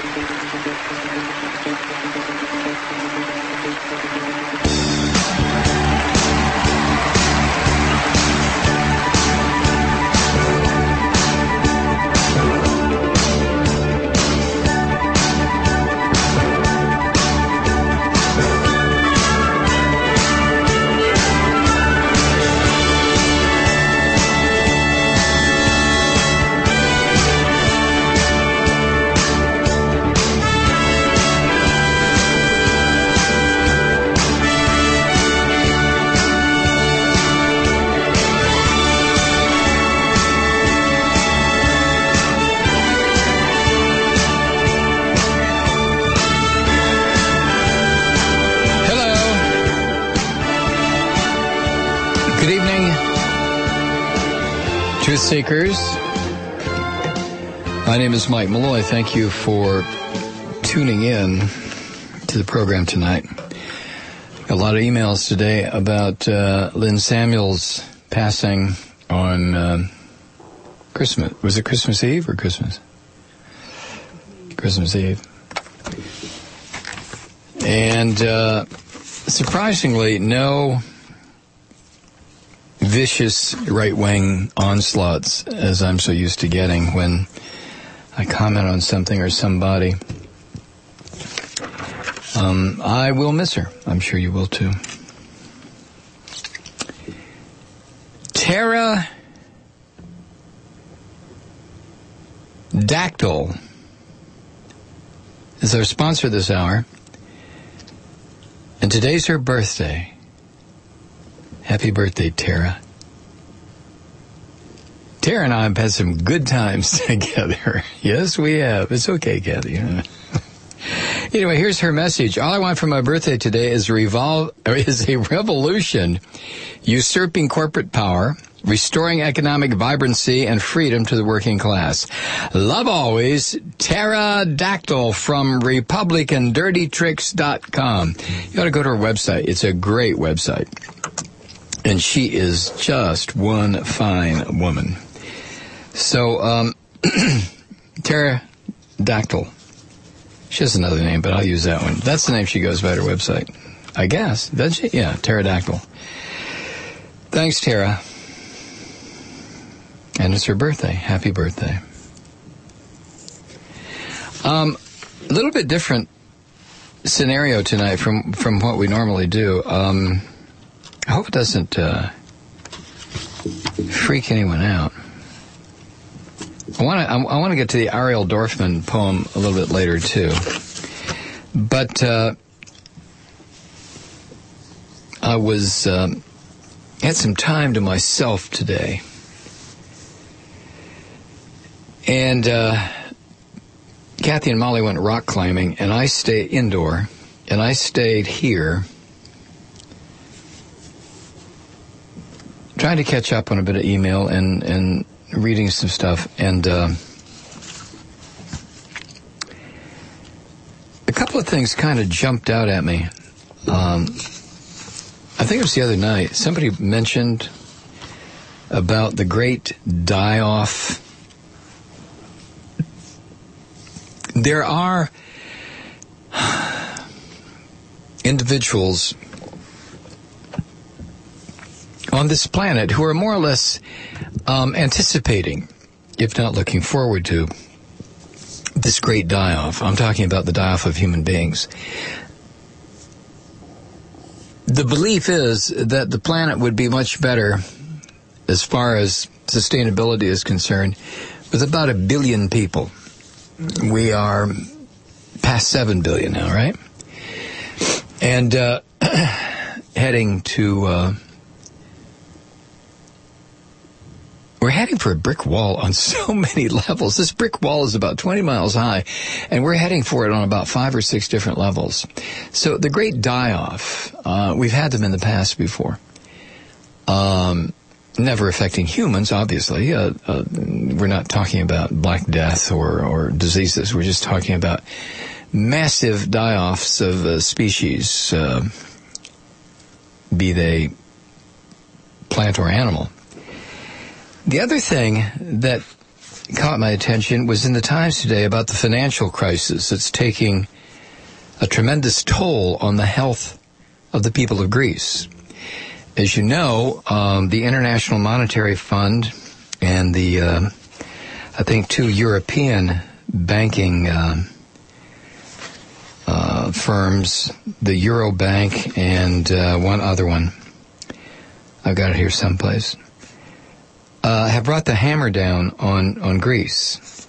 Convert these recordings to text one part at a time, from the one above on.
Truth Seekers, my name is Mike Malloy. Thank you for tuning in to the program tonight. A lot of emails today about Lynn Samuels passing on Christmas. Was it Christmas Eve or Christmas? Christmas Eve. And surprisingly, no vicious right-wing onslaughts as I'm so used to getting when I comment on something or somebody. I will miss her. I'm sure you will too. Pterodactyl is our sponsor this hour, and today's her birthday. Happy birthday, Tara. Tara and I have had some good times together. Yes, we have. It's okay, Kathy. Anyway, here's her message. All I want for my birthday today is a revolution usurping corporate power, restoring economic vibrancy and freedom to the working class. Love always, Pterodactyl from RepublicanDirtyTricks.com. You ought to go to her website. It's a great website. And she is just one fine woman. So, Pterodactyl. She has another name, but I'll use that one. That's the name she goes by at her website, I guess. Does she? Yeah, Pterodactyl. Thanks, Tara. And it's her birthday. Happy birthday. A little bit different scenario tonight from what we normally do. I hope it doesn't freak anyone out. I want to get to the Ariel Dorfman poem a little bit later too, but I was had some time to myself today, and Kathy and Molly went rock climbing, and I stayed indoor, and I stayed here, trying to catch up on a bit of email and reading some stuff, and a couple of things kind of jumped out at me. I think it was the other night. Somebody mentioned about the great die-off. There are individuals on this planet who are more or less anticipating, if not looking forward to, this great die-off. I'm talking about the die-off of human beings. The belief is that the planet would be much better as far as sustainability is concerned with about 1 billion people. We are past 7 billion now, right? And heading to... we're heading for a brick wall on so many levels. This brick wall is about 20 miles high, and we're heading for it on about 5 or 6 different levels. So the great die-off, we've had them in the past before. Never affecting humans, obviously. We're not talking about Black Death or diseases. We're just talking about massive die-offs of species, be they plant or animal. The other thing that caught my attention was in the Times today about the financial crisis that's taking a tremendous toll on the health of the people of Greece. As you know, the International Monetary Fund and the, I think, two European banking firms, the Eurobank and one other one, I've got it here someplace, have brought the hammer down on Greece.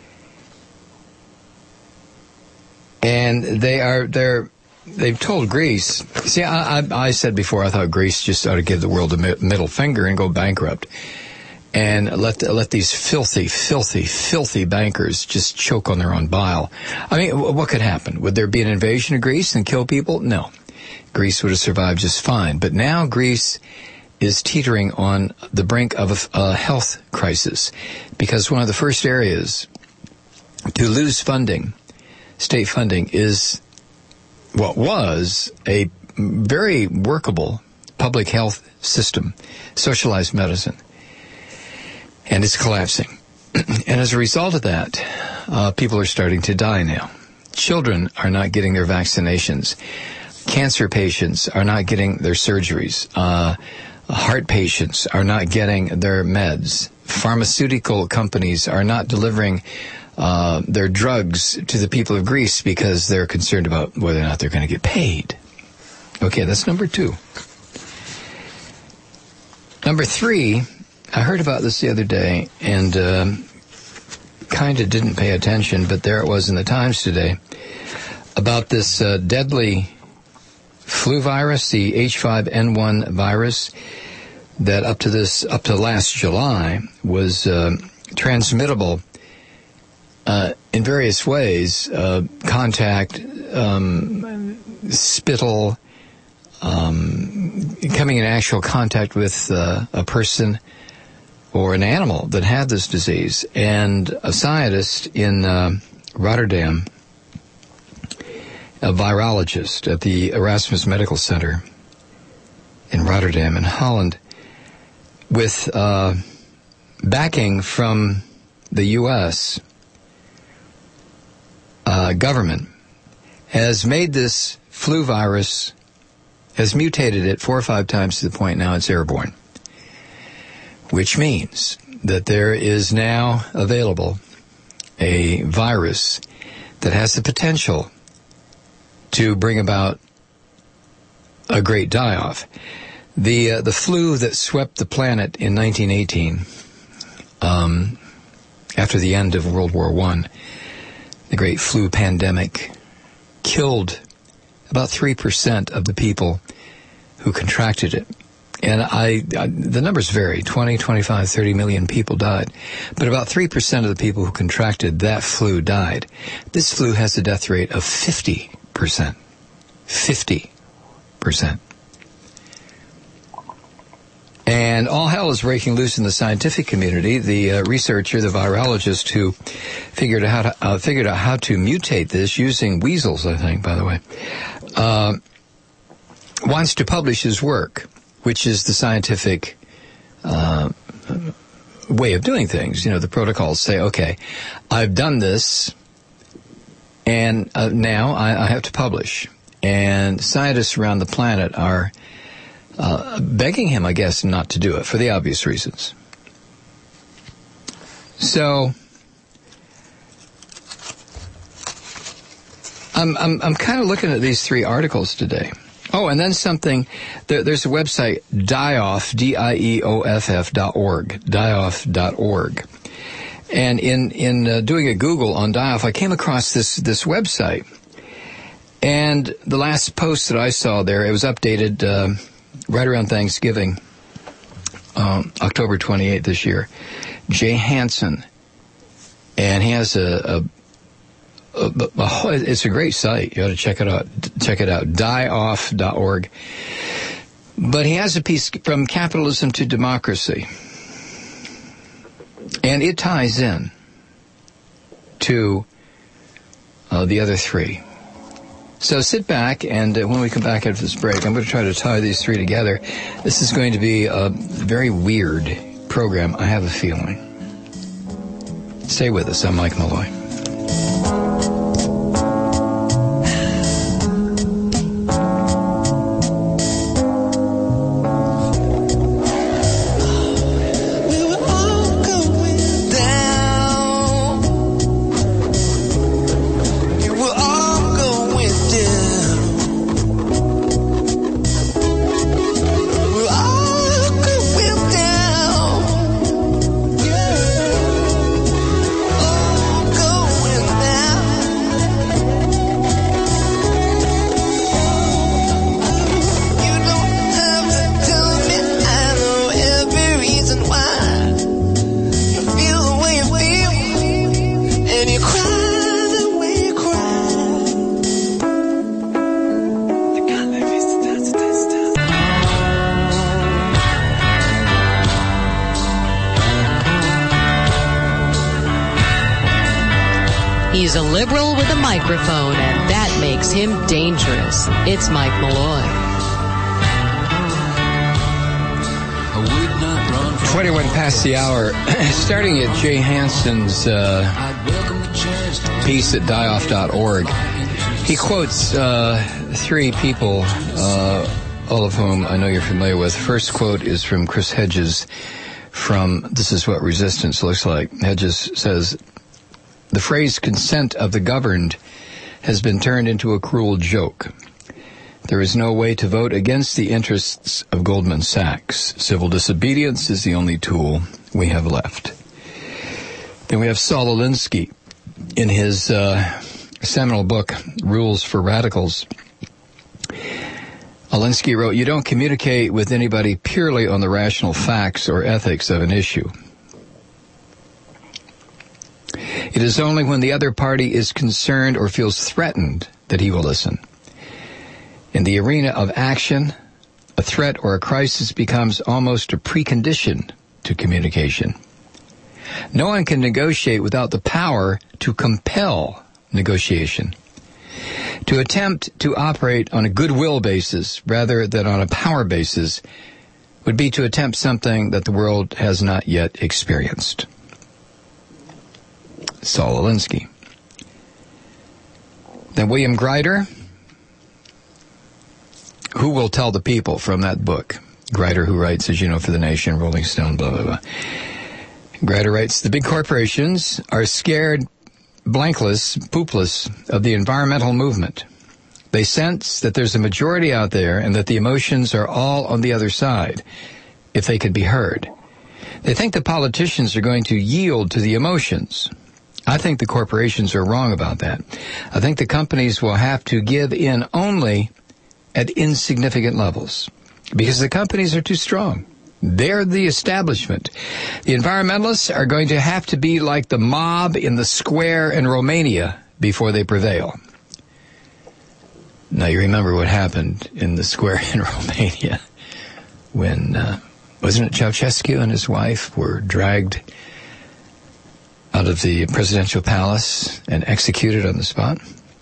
And they've told Greece, see, I said before I thought Greece just ought to give the world a middle finger and go bankrupt. And let these filthy bankers just choke on their own bile. I mean, what could happen? Would there be an invasion of Greece and kill people? No. Greece would have survived just fine. But now Greece is teetering on the brink of a health crisis, because one of the first areas to lose funding, state funding, is what was a very workable public health system, socialized medicine. And it's collapsing. And as a result of that, people are starting to die now. Children are not getting their vaccinations. Cancer patients are not getting their surgeries. Heart patients are not getting their meds. Pharmaceutical companies are not delivering their drugs to the people of Greece because they're concerned about whether or not they're going to get paid. Okay, that's number 2. Number 3, I heard about this the other day and kind of didn't pay attention, but there it was in the Times today, about this deadly flu virus, the H5N1 virus, that up to last July was transmittable in various ways, contact, spittle, coming in actual contact with a person or an animal that had this disease. And a scientist in Rotterdam, a virologist at the Erasmus Medical Center in Rotterdam in Holland, with backing from the U.S. Government, has made this flu virus, has mutated it 4 or 5 times to the point now it's airborne, which means that there is now available a virus that has the potential to bring about a great die-off. The flu that swept the planet in 1918, after the end of World War I, the great flu pandemic, killed about 3% of the people who contracted it. And the numbers vary. 20, 25, 30 million people died. But about 3% of the people who contracted that flu died. This flu has a death rate of 50%. 50%. And all hell is breaking loose in the scientific community. The researcher, the virologist who figured out how to mutate this using weasels, I think, by the way, wants to publish his work, which is the scientific way of doing things. You know, the protocols say, okay, I've done this, and now I have to publish. And scientists around the planet are begging him, I guess, not to do it for the obvious reasons. So I'm kind of looking at these 3 articles today. Oh, and then something. There's a website, DIEOF, DIEOFF.org, DIEOF.org. And in doing a Google on DIEOF, I came across this website. And the last post that I saw there, it was updated right around Thanksgiving, October 28th this year. Jay Hansen, and he has it's a great site. You ought to check it out. Check it out, DIEOF.org. But he has a piece, From Capitalism to Democracy, and it ties in to the other 3. So sit back, and when we come back after this break, I'm going to try to tie these 3 together. This is going to be a very weird program, I have a feeling. Stay with us. I'm Mike Malloy. He's a liberal with a microphone, and that makes him dangerous. It's Mike Malloy. 21 past the hour. Starting at Jay Hanson's piece at dieoff.org, he quotes three people, all of whom I know you're familiar with. First quote is from Chris Hedges from This Is What Resistance Looks Like. Hedges says, "The phrase consent of the governed has been turned into a cruel joke. There is no way to vote against the interests of Goldman Sachs. Civil disobedience is the only tool we have left." Then we have Saul Alinsky in his seminal book, Rules for Radicals. Alinsky wrote, "You don't communicate with anybody purely on the rational facts or ethics of an issue. It is only when the other party is concerned or feels threatened that he will listen. In the arena of action, a threat or a crisis becomes almost a precondition to communication. No one can negotiate without the power to compel negotiation. To attempt to operate on a goodwill basis rather than on a power basis would be to attempt something that the world has not yet experienced." Saul Alinsky. Then William Greider, Who Will Tell the People, from that book. Greider, who writes, as you know, for The Nation, Rolling Stone, blah, blah, blah. Greider writes, "The big corporations are scared blankless, poopless of the environmental movement. They sense that there's a majority out there and that the emotions are all on the other side, if they could be heard. They think the politicians are going to yield to the emotions. I think the corporations are wrong about that. I think the companies will have to give in only at insignificant levels because the companies are too strong. They're the establishment. The environmentalists are going to have to be like the mob in the square in Romania before they prevail." Now, you remember what happened in the square in Romania when, wasn't it Ceausescu and his wife were dragged out of the presidential palace and executed on the spot?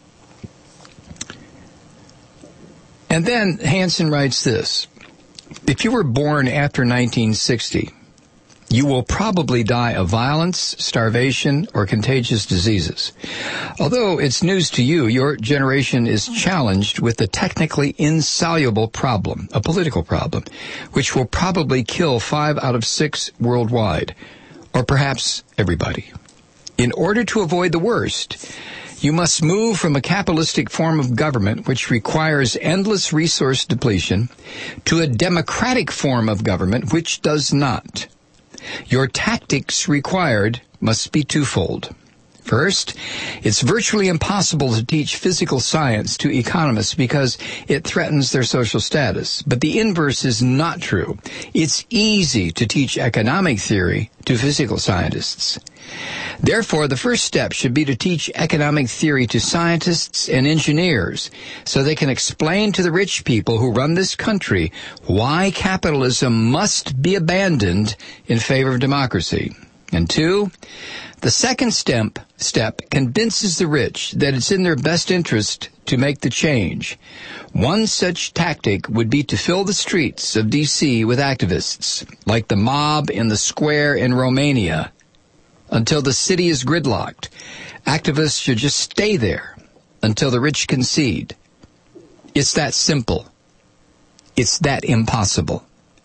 And then Hanson writes this, "If you were born after 1960, you will probably die of violence, starvation, or contagious diseases. Although it's news to you, your generation is challenged with the technically insoluble problem, a political problem, which will probably kill 5 out of 6 worldwide, or perhaps everybody. In order to avoid the worst, you must move from a capitalistic form of government which requires endless resource depletion to a democratic form of government which does not. Your tactics required must be twofold. First, it's virtually impossible to teach physical science to economists because it threatens their social status. But the inverse is not true. It's easy to teach economic theory to physical scientists. Therefore, the first step should be to teach economic theory to scientists and engineers so they can explain to the rich people who run this country why capitalism must be abandoned in favor of democracy. And 2, the second step convinces the rich that it's in their best interest to make the change. One such tactic would be to fill the streets of D.C. with activists, like the mob in the square in Romania, until the city is gridlocked. Activists should just stay there until the rich concede. It's that simple. It's that impossible.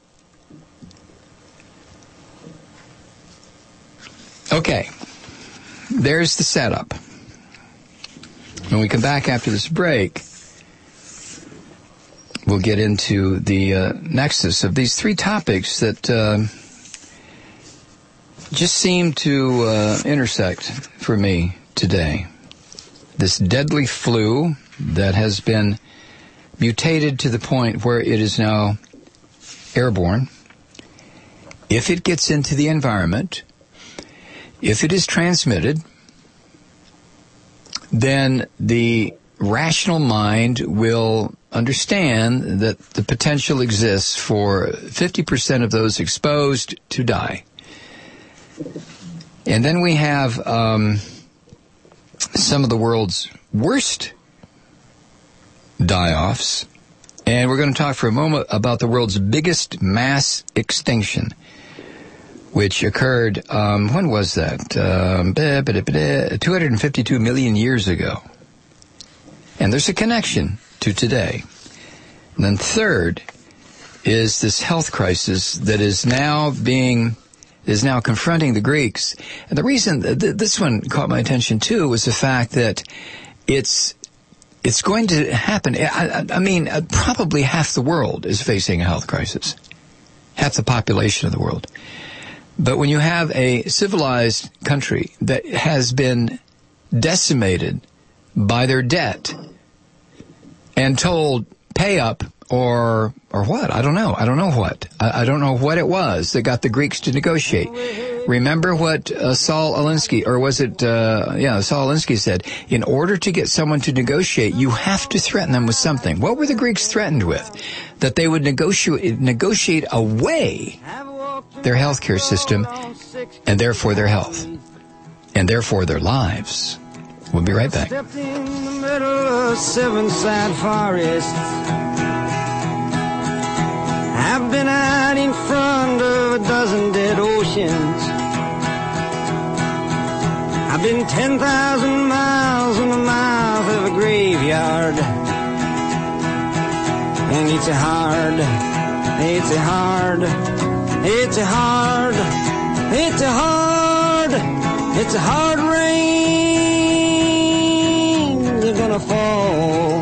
Okay, there's the setup. When we come back after this break, we'll get into the nexus of these three topics that just seem to intersect for me today. This deadly flu that has been mutated to the point where it is now airborne. If it gets into the environment, if it is transmitted, then the rational mind will understand that the potential exists for 50% of those exposed to die. And then we have some of the world's worst die-offs, and we're going to talk for a moment about the world's biggest mass extinction, which occurred, when was that? 252 million years ago. And there's a connection to today. And then third is this health crisis that is now confronting the Greeks. And the reason this one caught my attention too was the fact that it's going to happen. I mean, probably half the world is facing a health crisis. Half the population of the world. But when you have a civilized country that has been decimated by their debt and told, pay up or what? I don't know. I don't know what. I don't know what it was that got the Greeks to negotiate. Remember what Saul Alinsky, or was it, Saul Alinsky said, in order to get someone to negotiate, you have to threaten them with something. What were the Greeks threatened with? That they would negotiate away their healthcare system, and therefore their health, and therefore their lives. We'll be right back. Stepped in the middle of Seven-Side Forest. I've been out in front of a dozen dead oceans. I've been 10,000 miles in the mouth of a graveyard. And it's a hard rain you're gonna fall.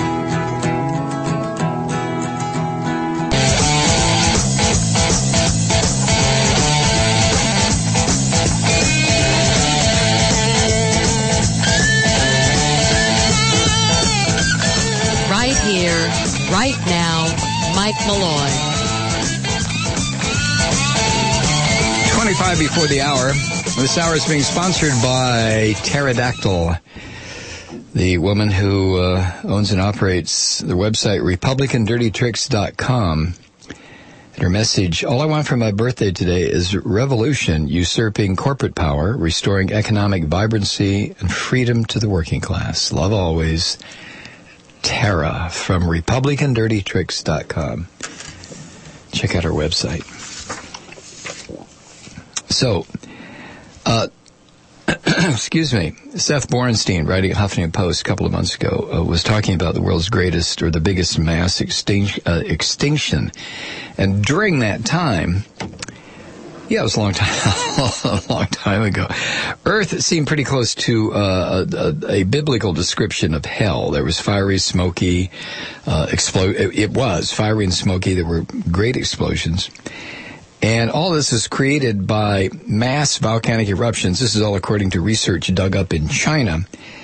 Right here, right now, Mike Malloy. 25 before the hour. This hour is being sponsored by Pterodactyl, the woman who owns and operates the website RepublicanDirtyTricks.com. And her message, all I want for my birthday today is revolution, usurping corporate power, restoring economic vibrancy and freedom to the working class. Love always, Tara from RepublicanDirtyTricks.com. Check out her website. So, excuse me, Seth Borenstein, writing at Huffington Post a couple of months ago, was talking about the world's greatest or the biggest mass extinction. And during that time, it was a long time ago, Earth seemed pretty close to a biblical description of hell. There was fiery, smoky, it was fiery and smoky. There were great explosions. And all this is created by mass volcanic eruptions. This is all according to research dug up in China.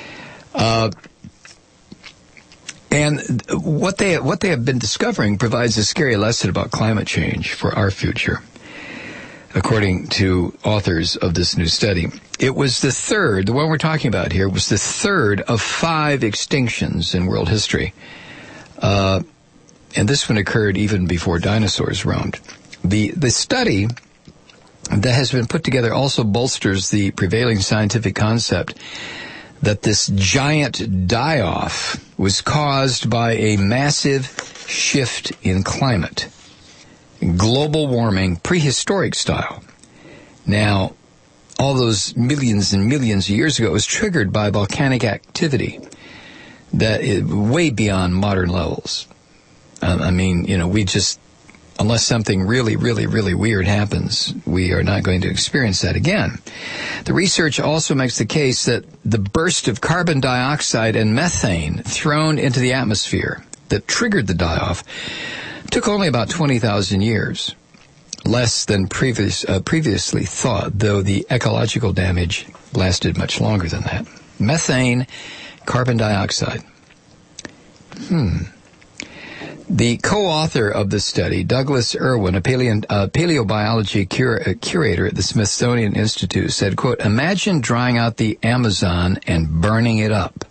And what they have been discovering provides a scary lesson about climate change for our future, according to authors of this new study. It was the third, the one we're talking about here, was the third of 5 extinctions in world history. And this one occurred even before dinosaurs roamed. The study that has been put together also bolsters the prevailing scientific concept that this giant die-off was caused by a massive shift in climate. Global warming, prehistoric style. Now, all those millions and millions of years ago was triggered by volcanic activity that is way beyond modern levels. We just, unless something really, really, really weird happens, we are not going to experience that again. The research also makes the case that the burst of carbon dioxide and methane thrown into the atmosphere that triggered the die-off took only about 20,000 years, less than previously thought, though the ecological damage lasted much longer than that. Methane, carbon dioxide. The co-author of the study, Douglas Irwin, a paleobiology curator at the Smithsonian Institute, said, quote, "Imagine drying out the Amazon and burning it up."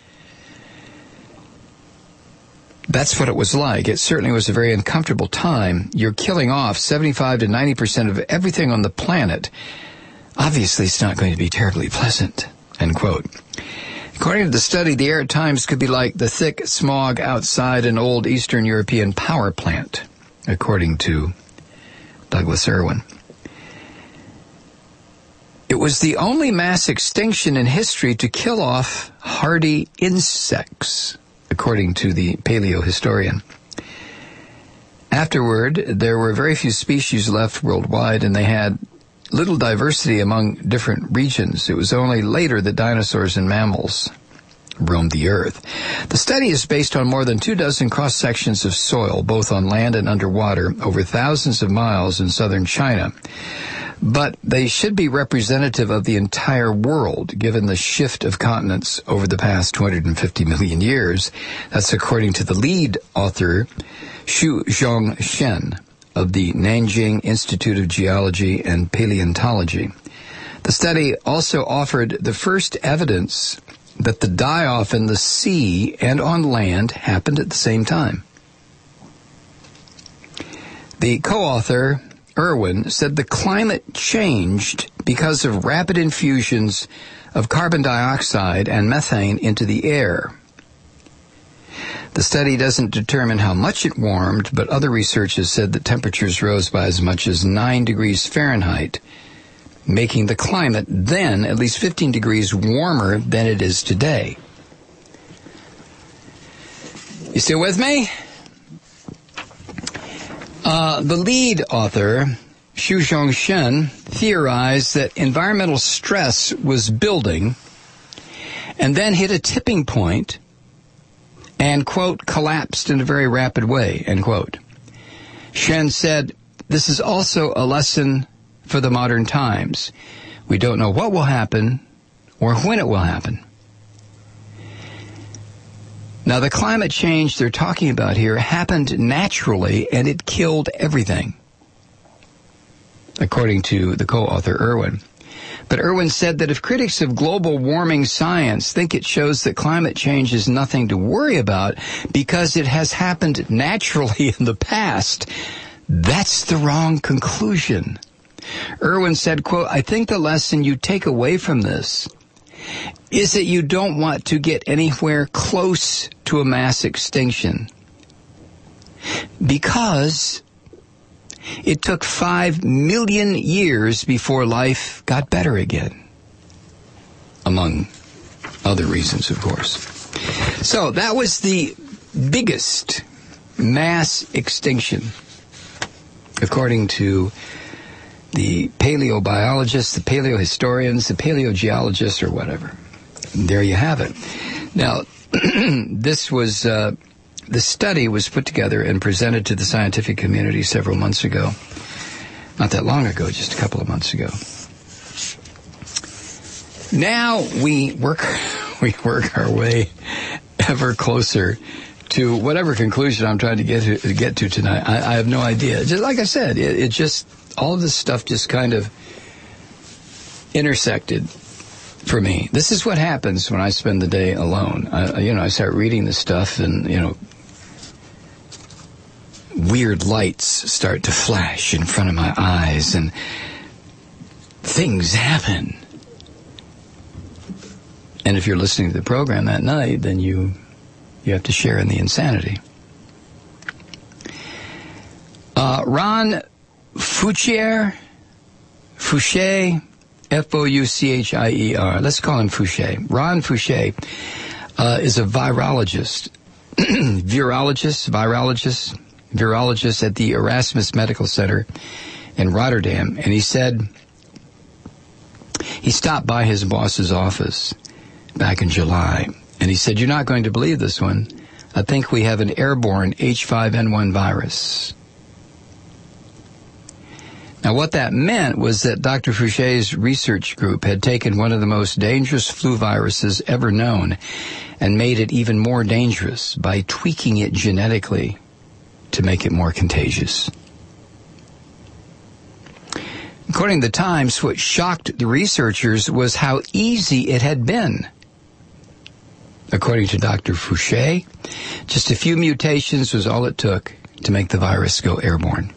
That's what it was like. It certainly was a very uncomfortable time. You're killing off 75 to 90% of everything on the planet. Obviously, it's not going to be terribly pleasant, end quote. According to the study, the air at times could be like the thick smog outside an old Eastern European power plant, according to Douglas Irwin. It was the only mass extinction in history to kill off hardy insects, according to the paleohistorian. Afterward, there were very few species left worldwide, and they had little diversity among different regions. It was only later that dinosaurs and mammals roamed the earth. The study is based on more than 24 cross-sections of soil, both on land and underwater, over thousands of miles in southern China. But they should be representative of the entire world, given the shift of continents over the past 250 million years. That's according to the lead author, Xuzhong Shen, of the Nanjing Institute of Geology and Paleontology. The study also offered the first evidence that the die-off in the sea and on land happened at the same time. The co-author, Irwin, said the climate changed because of rapid infusions of carbon dioxide and methane into the air. The study doesn't determine how much it warmed, but other research has said that temperatures rose by as much as 9 degrees Fahrenheit, making the climate then at least 15 degrees warmer than it is today. You still with me? The lead author, Xuzhong Shen, theorized that environmental stress was building and then hit a tipping point and, quote, collapsed in a very rapid way, end quote. Shen said, "This is also a lesson for the modern times. We don't know what will happen or when it will happen." Now, the climate change they're talking about here happened naturally, and it killed everything, according to the co-author Irwin. But Irwin said that if critics of global warming science think it shows that climate change is nothing to worry about because it has happened naturally in the past, that's the wrong conclusion. Irwin said, quote, "I think the lesson you take away from this is that you don't want to get anywhere close to a mass extinction because it took 5 million years before life got better again, among other reasons, of course." So that was the biggest mass extinction, according to the paleobiologists, the paleohistorians, the paleogeologists, or whatever. And there you have it. Now, the study was put together and presented to the scientific community several months ago. Not that long ago, just a couple of months ago. Now we work our way ever closer to whatever conclusion I'm trying to get to tonight. I have no idea. Just like I said, it just, all of this stuff just kind of intersected for me. This is what happens when I spend the day alone. I start reading this stuff, and weird lights start to flash in front of my eyes, and things happen. And if you're listening to the program that night, then you have to share in the insanity. Ron Fouché, Fouchier. Let's call him Fouché. Ron Fouché is a virologist at the Erasmus Medical Center in Rotterdam. And he said he stopped by his boss's office back in July. And he said, "You're not going to believe this one. I think we have an airborne H5N1 virus." Now, what that meant was that Dr. Fouché's research group had taken one of the most dangerous flu viruses ever known and made it even more dangerous by tweaking it genetically to make it more contagious. According to the Times, what shocked the researchers was how easy it had been. According to Dr. Fouché, just a few mutations was all it took to make the virus go airborne.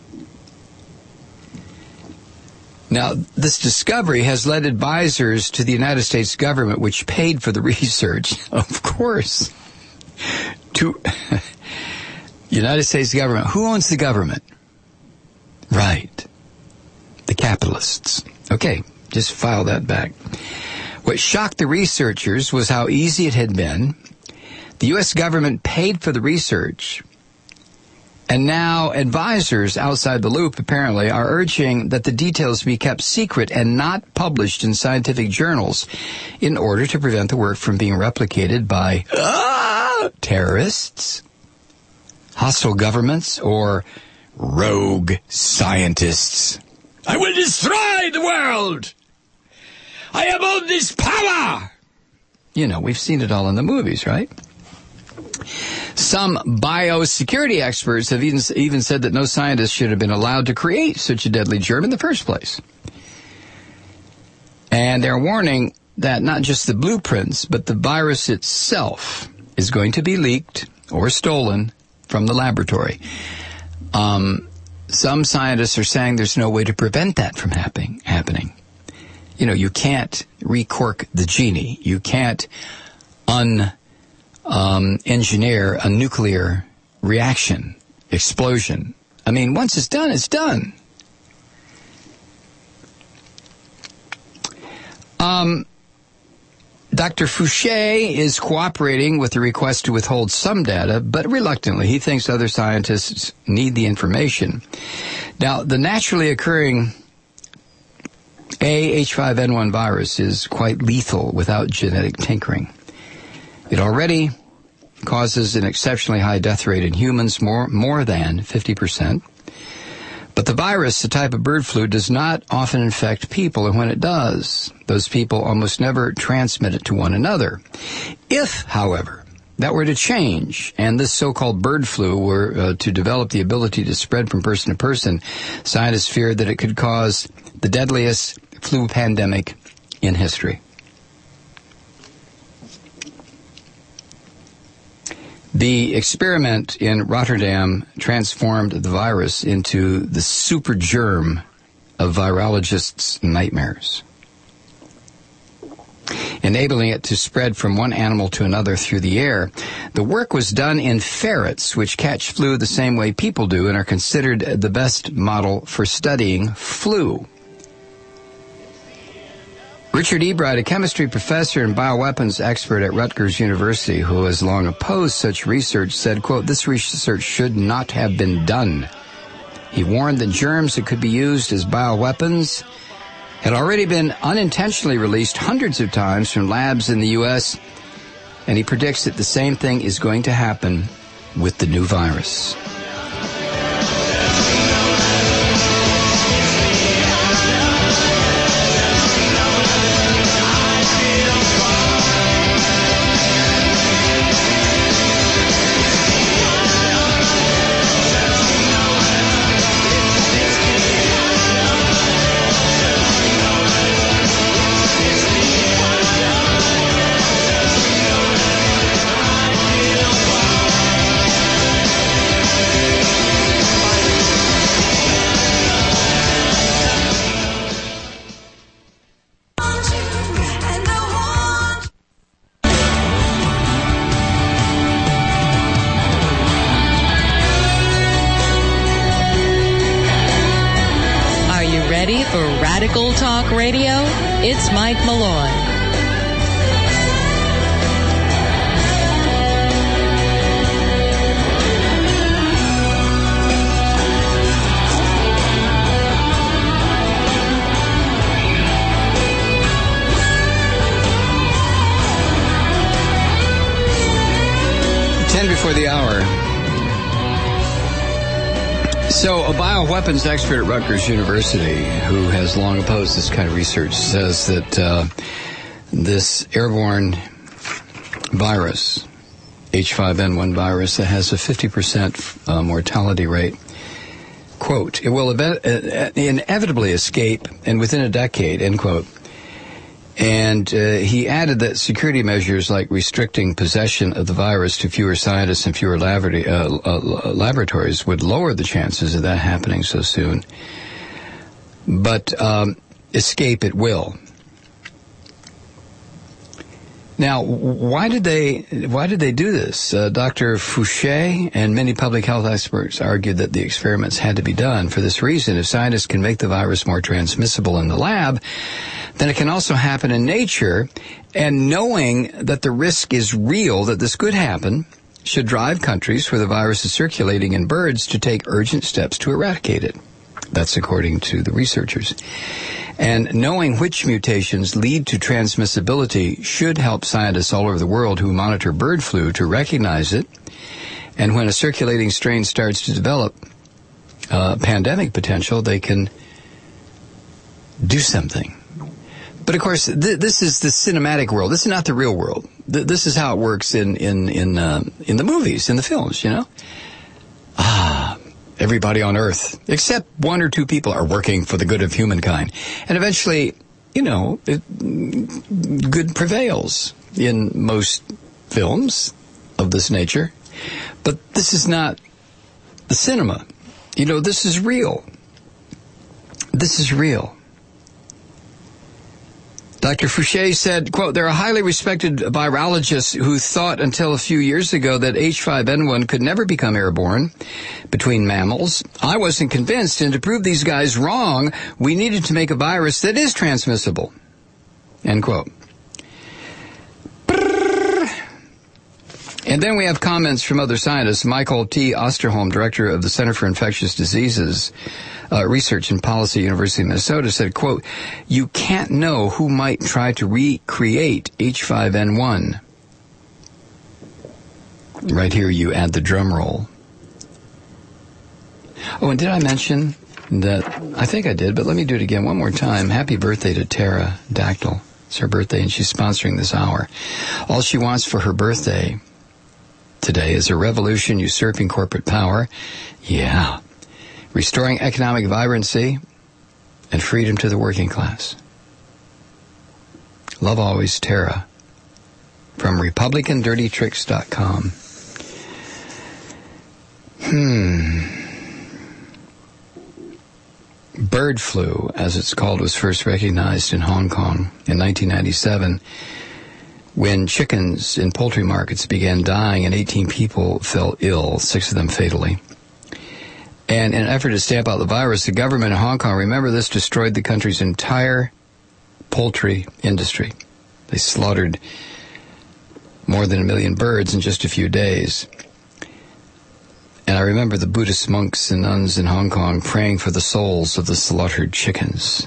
Now, this discovery has led advisors to the United States government, which paid for the research, of course, to United States government. Who owns the government? Right. The capitalists. Okay, just file that back. What shocked the researchers was how easy it had been. The U.S. government paid for the research, and now advisors outside the loop apparently are urging that the details be kept secret and not published in scientific journals in order to prevent the work from being replicated by terrorists, hostile governments, or rogue scientists. I will destroy the world! I have all this power! You know, we've seen it all in the movies, right? Some biosecurity experts have even said that no scientist should have been allowed to create such a deadly germ in the first place. And they're warning that not just the blueprints, but the virus itself is going to be leaked or stolen from the laboratory. Some scientists are saying there's no way to prevent that from happening. You know, you can't recork the genie. You can't engineer a nuclear reaction, explosion. I mean, once it's done, it's done. Dr. Fouché is cooperating with the request to withhold some data, but reluctantly. He thinks other scientists need the information. Now, the naturally occurring H5N1 virus is quite lethal without genetic tinkering. It already causes an exceptionally high death rate in humans, more than 50%. But the virus, the type of bird flu, does not often infect people, and when it does, those people almost never transmit it to one another. If, however, that were to change, and this so-called bird flu were to develop the ability to spread from person to person, scientists fear that it could cause the deadliest flu pandemic in history. The experiment in Rotterdam transformed the virus into the super germ of virologists' nightmares, enabling it to spread from one animal to another through the air. The work was done in ferrets, which catch flu the same way people do and are considered the best model for studying flu. Richard Ebright, a chemistry professor and bioweapons expert at Rutgers University, who has long opposed such research, said, quote, "This research should not have been done." He warned that germs that could be used as bioweapons had already been unintentionally released hundreds of times from labs in the U.S., and he predicts that the same thing is going to happen with the new virus. Ready for Radical Talk Radio? It's Mike Malloy. Before the hour. So, a bioweapons expert at Rutgers University, who has long opposed this kind of research, says that this airborne virus, H5N1 virus, that has a 50% mortality rate, quote, it will inevitably escape, and within a decade, end quote. And he added that security measures like restricting possession of the virus to fewer scientists and fewer laboratories would lower the chances of that happening so soon. But escape it will. Now, why did they do this? Dr. Fouché and many public health experts argued that the experiments had to be done for this reason. If scientists can make the virus more transmissible in the lab, then it can also happen in nature, and knowing that the risk is real, that this could happen, should drive countries where the virus is circulating in birds to take urgent steps to eradicate it. That's according to the researchers. And knowing which mutations lead to transmissibility should help scientists all over the world who monitor bird flu to recognize it, and when a circulating strain starts to develop pandemic potential, they can do something. But of course, this is the cinematic world. This is not the real world. This is how it works in the movies, in the films, you know. Everybody on Earth, except one or two people, are working for the good of humankind. And eventually, you know, good prevails in most films of this nature. But this is not the cinema. You know, this is real. This is real. Dr. Fouché said, quote, there are highly respected virologists who thought until a few years ago that H5N1 could never become airborne between mammals. I wasn't convinced, and to prove these guys wrong, we needed to make a virus that is transmissible. End quote. And then we have comments from other scientists. Michael T. Osterholm, director of the Center for Infectious Diseases Research and Policy, University of Minnesota, said, quote, you can't know who might try to recreate H5N1. Right here you add the drum roll. Oh, and did I mention that, I think I did, but let me do it again one more time. Happy birthday to Tara Dactyl. It's her birthday, and she's sponsoring this hour. All she wants for her birthday today is a revolution usurping corporate power. Yeah. Restoring economic vibrancy and freedom to the working class. Love always, Tara. From RepublicanDirtyTricks.com. Bird flu, as it's called, was first recognized in Hong Kong in 1997 when chickens in poultry markets began dying and 18 people fell ill, 6 of them fatally. And in an effort to stamp out the virus, the government in Hong Kong, remember this, destroyed the country's entire poultry industry. They slaughtered more than 1 million birds in just a few days. And I remember the Buddhist monks and nuns in Hong Kong praying for the souls of the slaughtered chickens.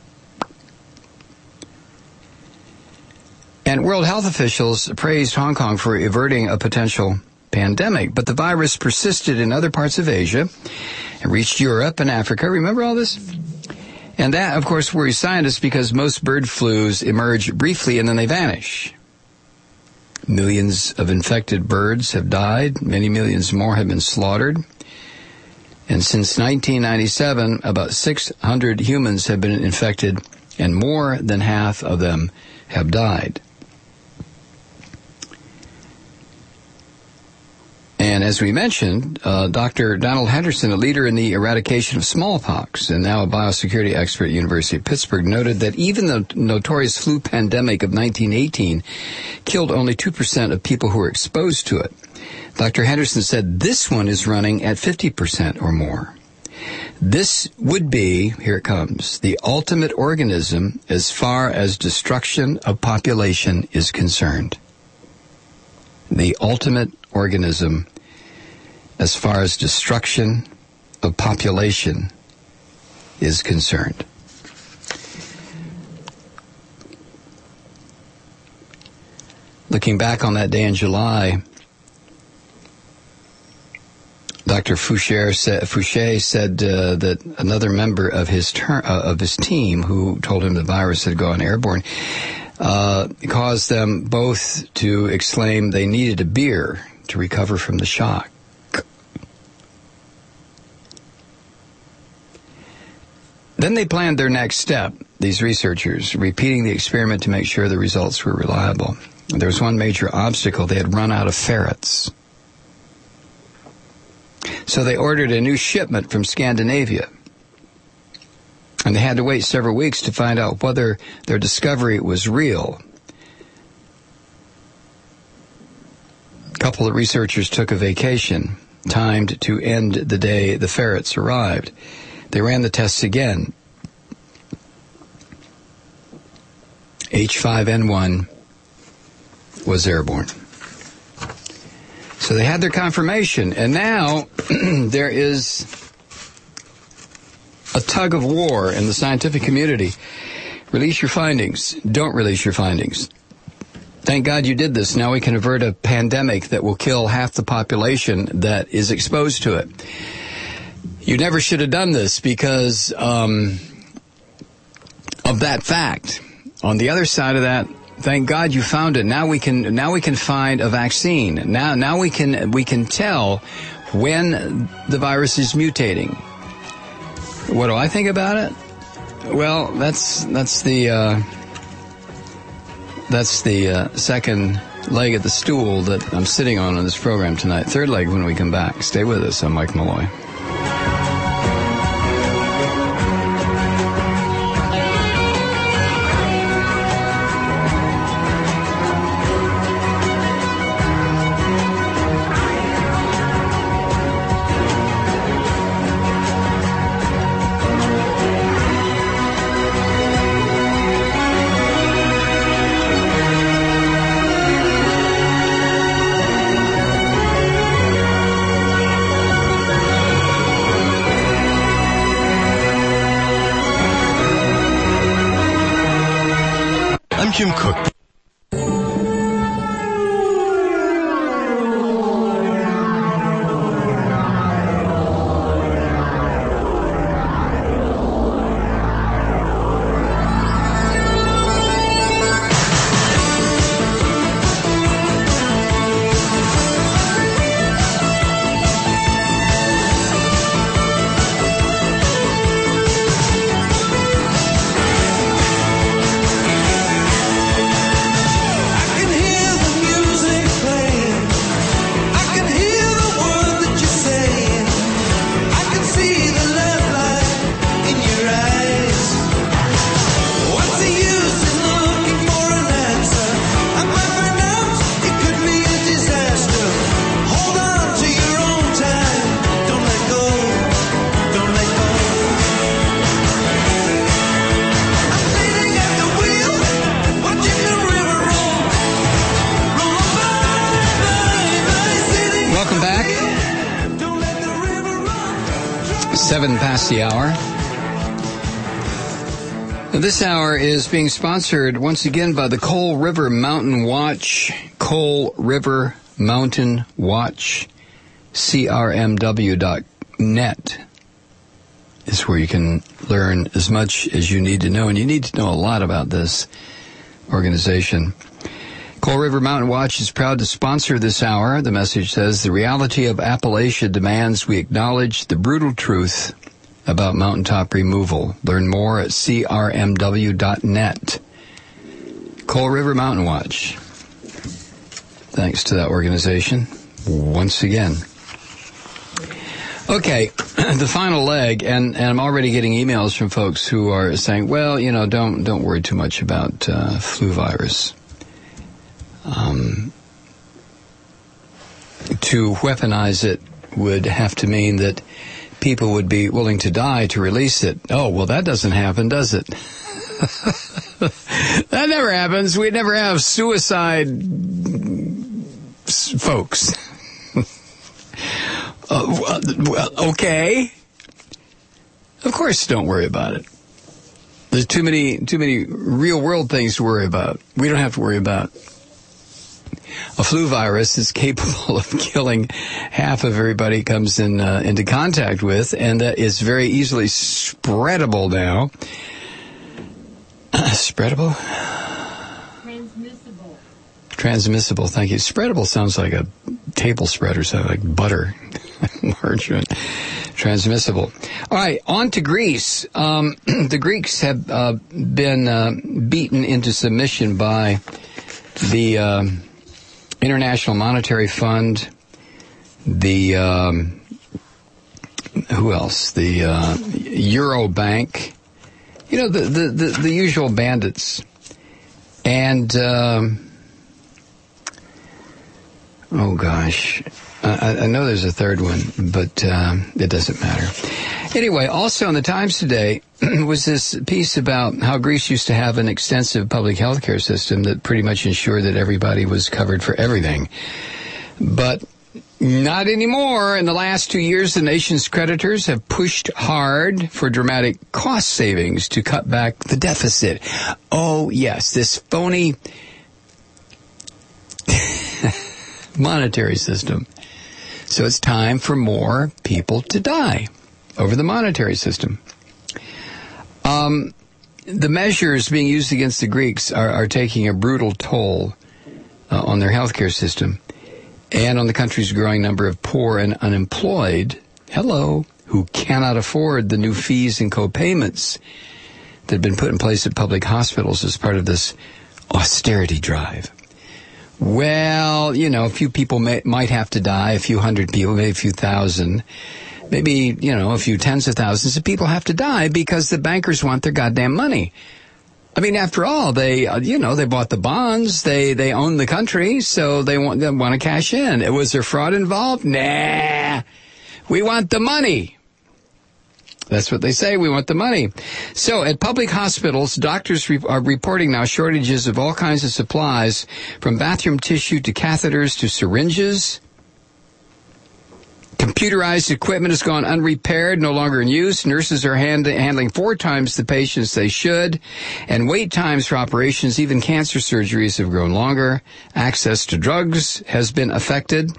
And World Health officials praised Hong Kong for averting a potential pandemic, but the virus persisted in other parts of Asia and reached Europe and Africa. Remember all this? And that, of course, worries scientists because most bird flus emerge briefly and then they vanish. Millions of infected birds have died. Many millions more have been slaughtered. And since 1997, about 600 humans have been infected, and more than half of them have died. And as we mentioned, Dr. Donald Henderson, a leader in the eradication of smallpox and now a biosecurity expert at the University of Pittsburgh, noted that even the notorious flu pandemic of 1918 killed only 2% of people who were exposed to it. Dr. Henderson said this one is running at 50% or more. This would be, here it comes, the ultimate organism as far as destruction of population is concerned. The ultimate organism as far as destruction of population is concerned. Looking back on that day in July, Dr. Fouché said that another member of his team, who told him the virus had gone airborne, caused them both to exclaim they needed a beer to recover from the shock. Then they planned their next step, these researchers, repeating the experiment to make sure the results were reliable. There was one major obstacle. They had run out of ferrets. So they ordered a new shipment from Scandinavia. And they had to wait several weeks to find out whether their discovery was real. A couple of researchers took a vacation, timed to end the day the ferrets arrived. They ran the tests again. H5N1 was airborne. So they had their confirmation, and now there is a tug of war in the scientific community. Release your findings. Don't release your findings. Thank God you did this. Now we can avert a pandemic that will kill half the population that is exposed to it. You never should have done this because of that fact. On the other side of that, thank God you found it. Now we can find a vaccine. Now we can tell when the virus is mutating. What do I think about it? Well, that's the second leg of the stool that I'm sitting on this program tonight. Third leg when we come back. Stay with us. I'm Mike Malloy. Jim Cook. The hour. This hour is being sponsored once again by the Coal River Mountain Watch. Coal River Mountain Watch. CRMW.net is where you can learn as much as you need to know, and you need to know a lot about this organization. Coal River Mountain Watch is proud to sponsor this hour. The message says, the reality of Appalachia demands we acknowledge the brutal truth about mountaintop removal. Learn more at crmw.net. Coal River Mountain Watch. Thanks to that organization once again. Okay, the final leg, and I'm already getting emails from folks who are saying, well, you know, don't worry too much about flu virus. To weaponize it would have to mean that people would be willing to die to release it. Oh, well, that doesn't happen, does it? That never happens. We never have suicide folks. Okay. Of course, don't worry about it. There's too many real world things to worry about. We don't have to worry about. A flu virus is capable of killing half of everybody it comes into contact with, and that is very easily spreadable now. Spreadable? Transmissible, thank you. Spreadable sounds like a table spread or something, like butter. Margarine. Transmissible. All right, on to Greece. The Greeks have been beaten into submission by the International Monetary Fund, the who else? The Eurobank. You know, the usual bandits. And oh gosh, I know there's a third one, but it doesn't matter. Anyway, also in the Times today was this piece about how Greece used to have an extensive public health care system that pretty much ensured that everybody was covered for everything. But not anymore. In the last 2 years, the nation's creditors have pushed hard for dramatic cost savings to cut back the deficit. Oh, yes, this phony monetary system. So it's time for more people to die over the monetary system. The measures being used against the Greeks are taking a brutal toll on their healthcare system and on the country's growing number of poor and unemployed, who cannot afford the new fees and co-payments that have been put in place at public hospitals as part of this austerity drive. Well, you know, a few people might have to die, a few hundred people, maybe a few thousand, maybe, you know, a few tens of thousands of people have to die because the bankers want their goddamn money. I mean, after all, they bought the bonds, they own the country, so they want to cash in. Was there fraud involved? Nah, we want the money. That's what they say. We want the money. So at public hospitals, doctors are reporting now shortages of all kinds of supplies, from bathroom tissue to catheters to syringes. Computerized equipment has gone unrepaired, no longer in use. Nurses are handling 4 times the patients they should. And wait times for operations, even cancer surgeries, have grown longer. Access to drugs has been affected.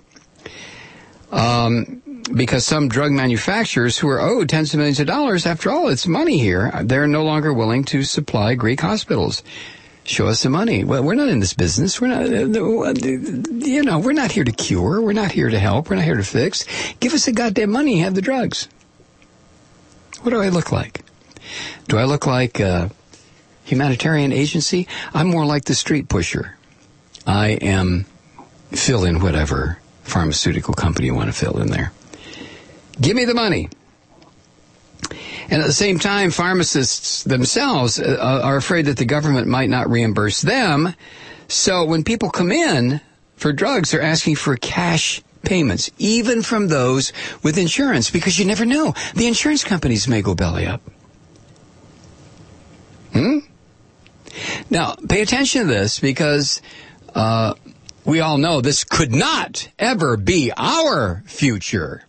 Because some drug manufacturers who are owed tens of millions of dollars, after all, it's money here, they're no longer willing to supply Greek hospitals. Show us the money. Well, we're not in this business. We're not, we're not here to cure. We're not here to help. We're not here to fix. Give us the goddamn money and have the drugs. What do I look like? Do I look like a humanitarian agency? I'm more like the street pusher. I am fill in whatever pharmaceutical company you want to fill in there. Give me the money. And at the same time, pharmacists themselves are afraid that the government might not reimburse them. So when people come in for drugs, they're asking for cash payments, even from those with insurance, because you never know. The insurance companies may go belly up. Now, pay attention to this, because we all know this could not ever be our future.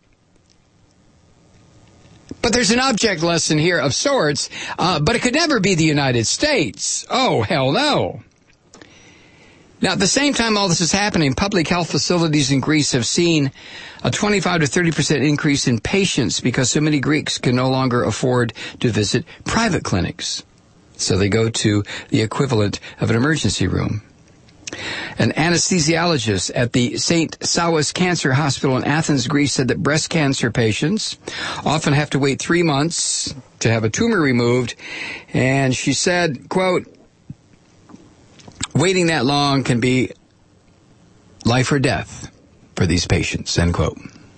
But there's an object lesson here of sorts, but it could never be the United States. Oh, hell no. Now, at the same time all this is happening, public health facilities in Greece have seen a 25 to 30% increase in patients because so many Greeks can no longer afford to visit private clinics. So they go to the equivalent of an emergency room. An anesthesiologist at the St. Sawis Cancer Hospital in Athens, Greece, said that breast cancer patients often have to wait 3 months to have a tumor removed. And she said, quote, waiting that long can be life or death for these patients, end quote.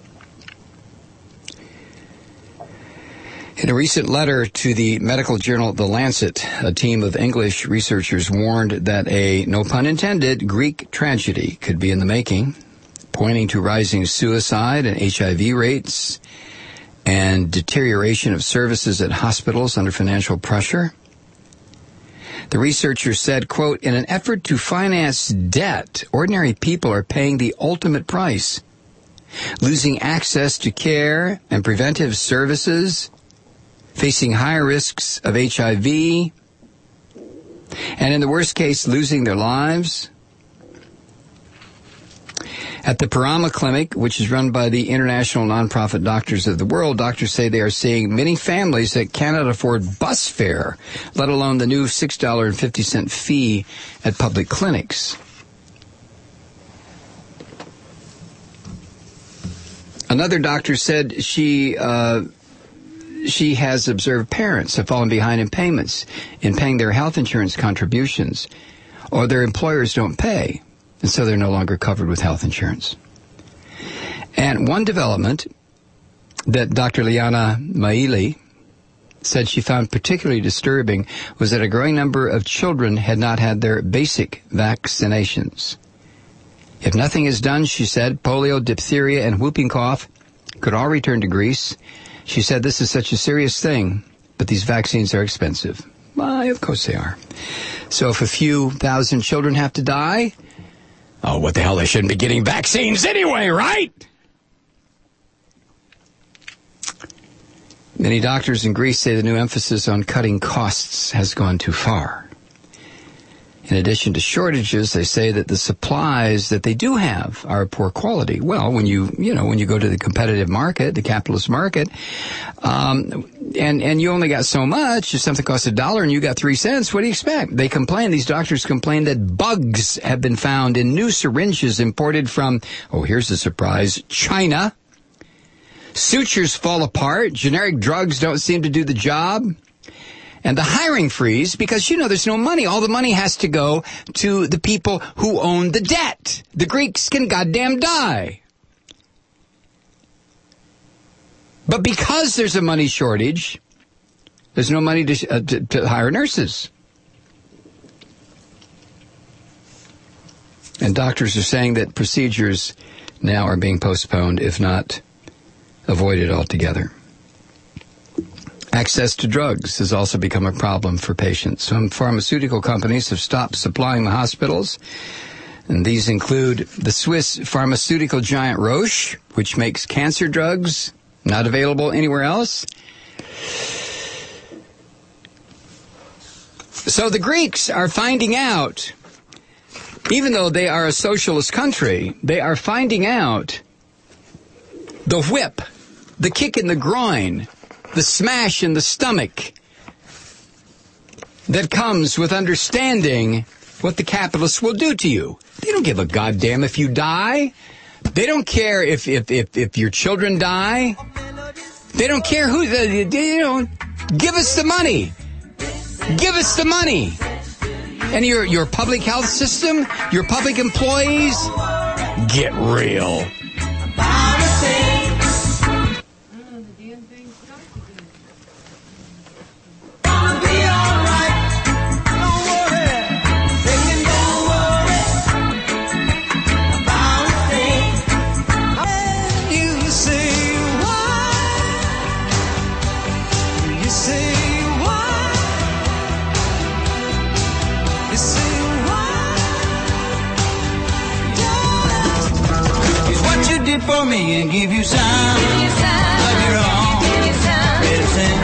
In a recent letter to the medical journal The Lancet, a team of English researchers warned that a, no pun intended, Greek tragedy could be in the making, pointing to rising suicide and HIV rates and deterioration of services at hospitals under financial pressure. The researchers said, quote, in an effort to finance debt, ordinary people are paying the ultimate price, losing access to care and preventive services, facing higher risks of HIV, and in the worst case, losing their lives. At the Parama Clinic, which is run by the International Nonprofit Doctors of the World, doctors say they are seeing many families that cannot afford bus fare, let alone the new $6.50 fee at public clinics. Another doctor said she has observed parents have fallen behind in payments, in paying their health insurance contributions, or their employers don't pay, and so they're no longer covered with health insurance. And one development that Dr. Liana Maili said she found particularly disturbing was that a growing number of children had not had their basic vaccinations. If nothing is done, she said, polio, diphtheria, and whooping cough could all return to Greece. She said this is such a serious thing, but these vaccines are expensive. Why, of course they are. So if a few thousand children have to die, oh, what the hell, they shouldn't be getting vaccines anyway, right? Many doctors in Greece say the new emphasis on cutting costs has gone too far. In addition to shortages, they say that the supplies that they do have are poor quality. Well, when you go to the competitive market, the capitalist market, and you only got so much, if something costs $1 and you got 3 cents, what do you expect? They complain, these doctors complain that bugs have been found in new syringes imported from, oh, here's a surprise, China. Sutures fall apart, generic drugs don't seem to do the job. And the hiring freeze, because, there's no money. All the money has to go to the people who own the debt. The Greeks can goddamn die. But because there's a money shortage, there's no money to hire nurses. And doctors are saying that procedures now are being postponed, if not avoided altogether. Access to drugs has also become a problem for patients. Some pharmaceutical companies have stopped supplying the hospitals, and these include the Swiss pharmaceutical giant Roche, which makes cancer drugs not available anywhere else. So the Greeks are finding out, even though they are a socialist country, they are finding out the whip, the kick in the groin, the smash in the stomach that comes with understanding what the capitalists will do to you. They don't give a goddamn if you die. They don't care if your children die. They don't care who, give us the money. Give us the money. And your public health system, your public employees, get real. For me and give you some of your own medicine.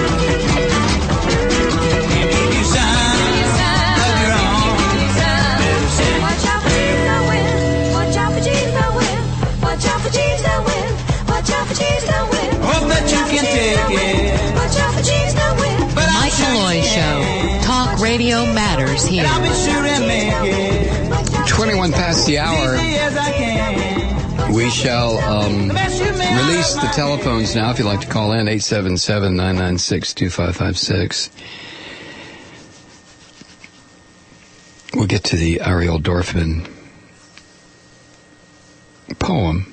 And give you some of your own medicine. Watch out for Jeeves that win. Watch out for Jeeves that win. Watch out for Jeeves that win. Watch out for Jeeves that win. Hope that you can take it. Watch out for Jeeves that win. But Mike Malloy Show. Talk radio matters here. I'll be sure and make it. 21 past the hour. As I can. We shall release the telephones now if you'd like to call in, 877-996-2556. We'll get to the Ariel Dorfman poem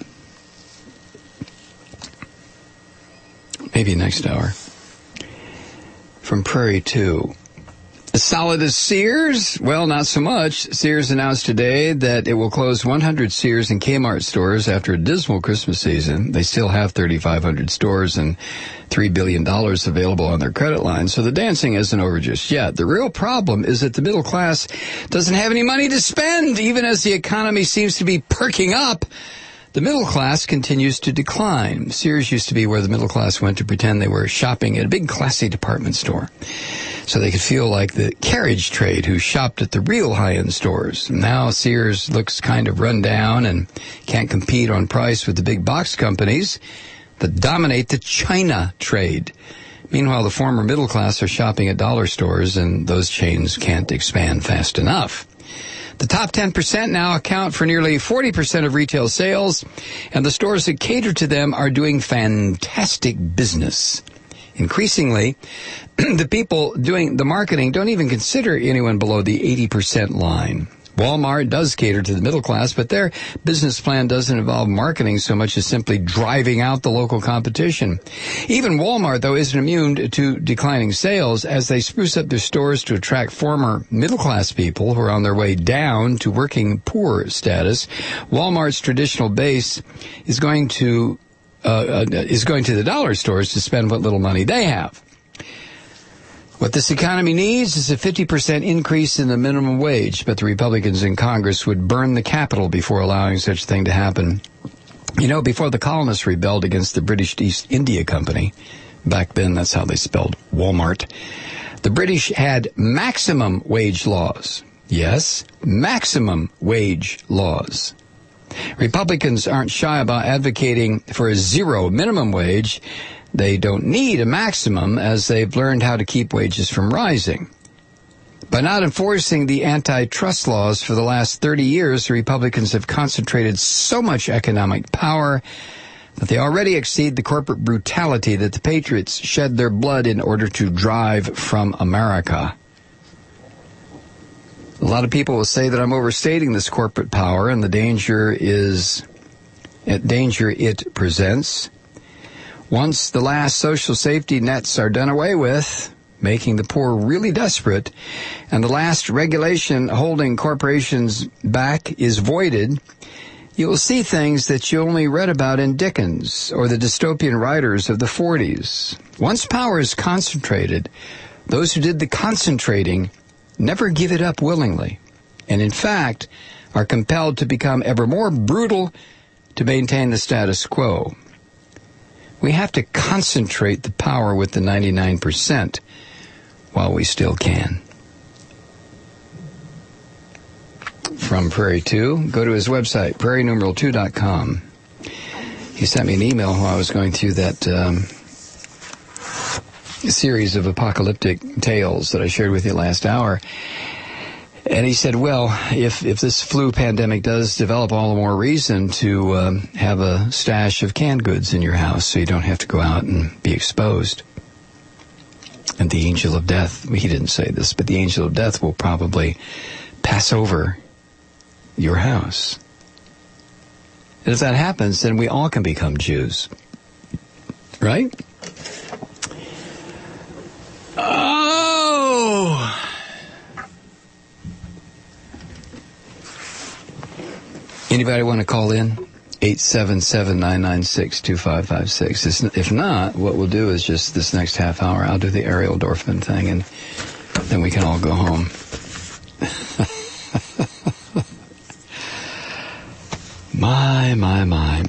maybe next hour. From Prairie 2. As solid as Sears? Well, not so much. Sears announced today that it will close 100 Sears and Kmart stores after a dismal Christmas season. They still have 3,500 stores and $3 billion available on their credit line, so the dancing isn't over just yet. The real problem is that the middle class doesn't have any money to spend, even as the economy seems to be perking up. The middle class continues to decline. Sears used to be where the middle class went to pretend they were shopping at a big classy department store, so they could feel like the carriage trade who shopped at the real high-end stores. Now Sears looks kind of run down and can't compete on price with the big box companies that dominate the China trade. Meanwhile, the former middle class are shopping at dollar stores, and those chains can't expand fast enough. The top 10% now account for nearly 40% of retail sales, and the stores that cater to them are doing fantastic business. Increasingly, the people doing the marketing don't even consider anyone below the 80% line. Walmart does cater to the middle class, but their business plan doesn't involve marketing so much as simply driving out the local competition. Even Walmart, though, isn't immune to declining sales as they spruce up their stores to attract former middle-class people who are on their way down to working poor status. Walmart's traditional base is going to the dollar stores to spend what little money they have. What this economy needs is a 50% increase in the minimum wage, but the Republicans in Congress would burn the Capitol before allowing such a thing to happen. You know, before the colonists rebelled against the British East India Company, back then that's how they spelled Walmart, the British had maximum wage laws. Yes, maximum wage laws. Republicans aren't shy about advocating for a zero minimum wage. They don't need a maximum, as they've learned how to keep wages from rising. By not enforcing the antitrust laws for the last 30 years, the Republicans have concentrated so much economic power that they already exceed the corporate brutality that the patriots shed their blood in order to drive from America. A lot of people will say that I'm overstating this corporate power and the danger it presents. Once the last social safety nets are done away with, making the poor really desperate, and the last regulation holding corporations back is voided, you will see things that you only read about in Dickens or the dystopian writers of the 40s. Once power is concentrated, those who did the concentrating never give it up willingly, and in fact are compelled to become ever more brutal to maintain the status quo. We have to concentrate the power with the 99% while we still can. From Prairie 2, go to his website, prairienumeral2.com. He sent me an email while I was going through that series of apocalyptic tales that I shared with you last hour. And he said, well, if this flu pandemic does develop, all the more reason to have a stash of canned goods in your house so you don't have to go out and be exposed. And the angel of death, he didn't say this, but the angel of death will probably pass over your house. And if that happens, then we all can become Jews. Right? Oh! Anybody want to call in? 877-996-2556. If not, what we'll do is just this next half hour, I'll do the Ariel Dorfman thing, and then we can all go home. My.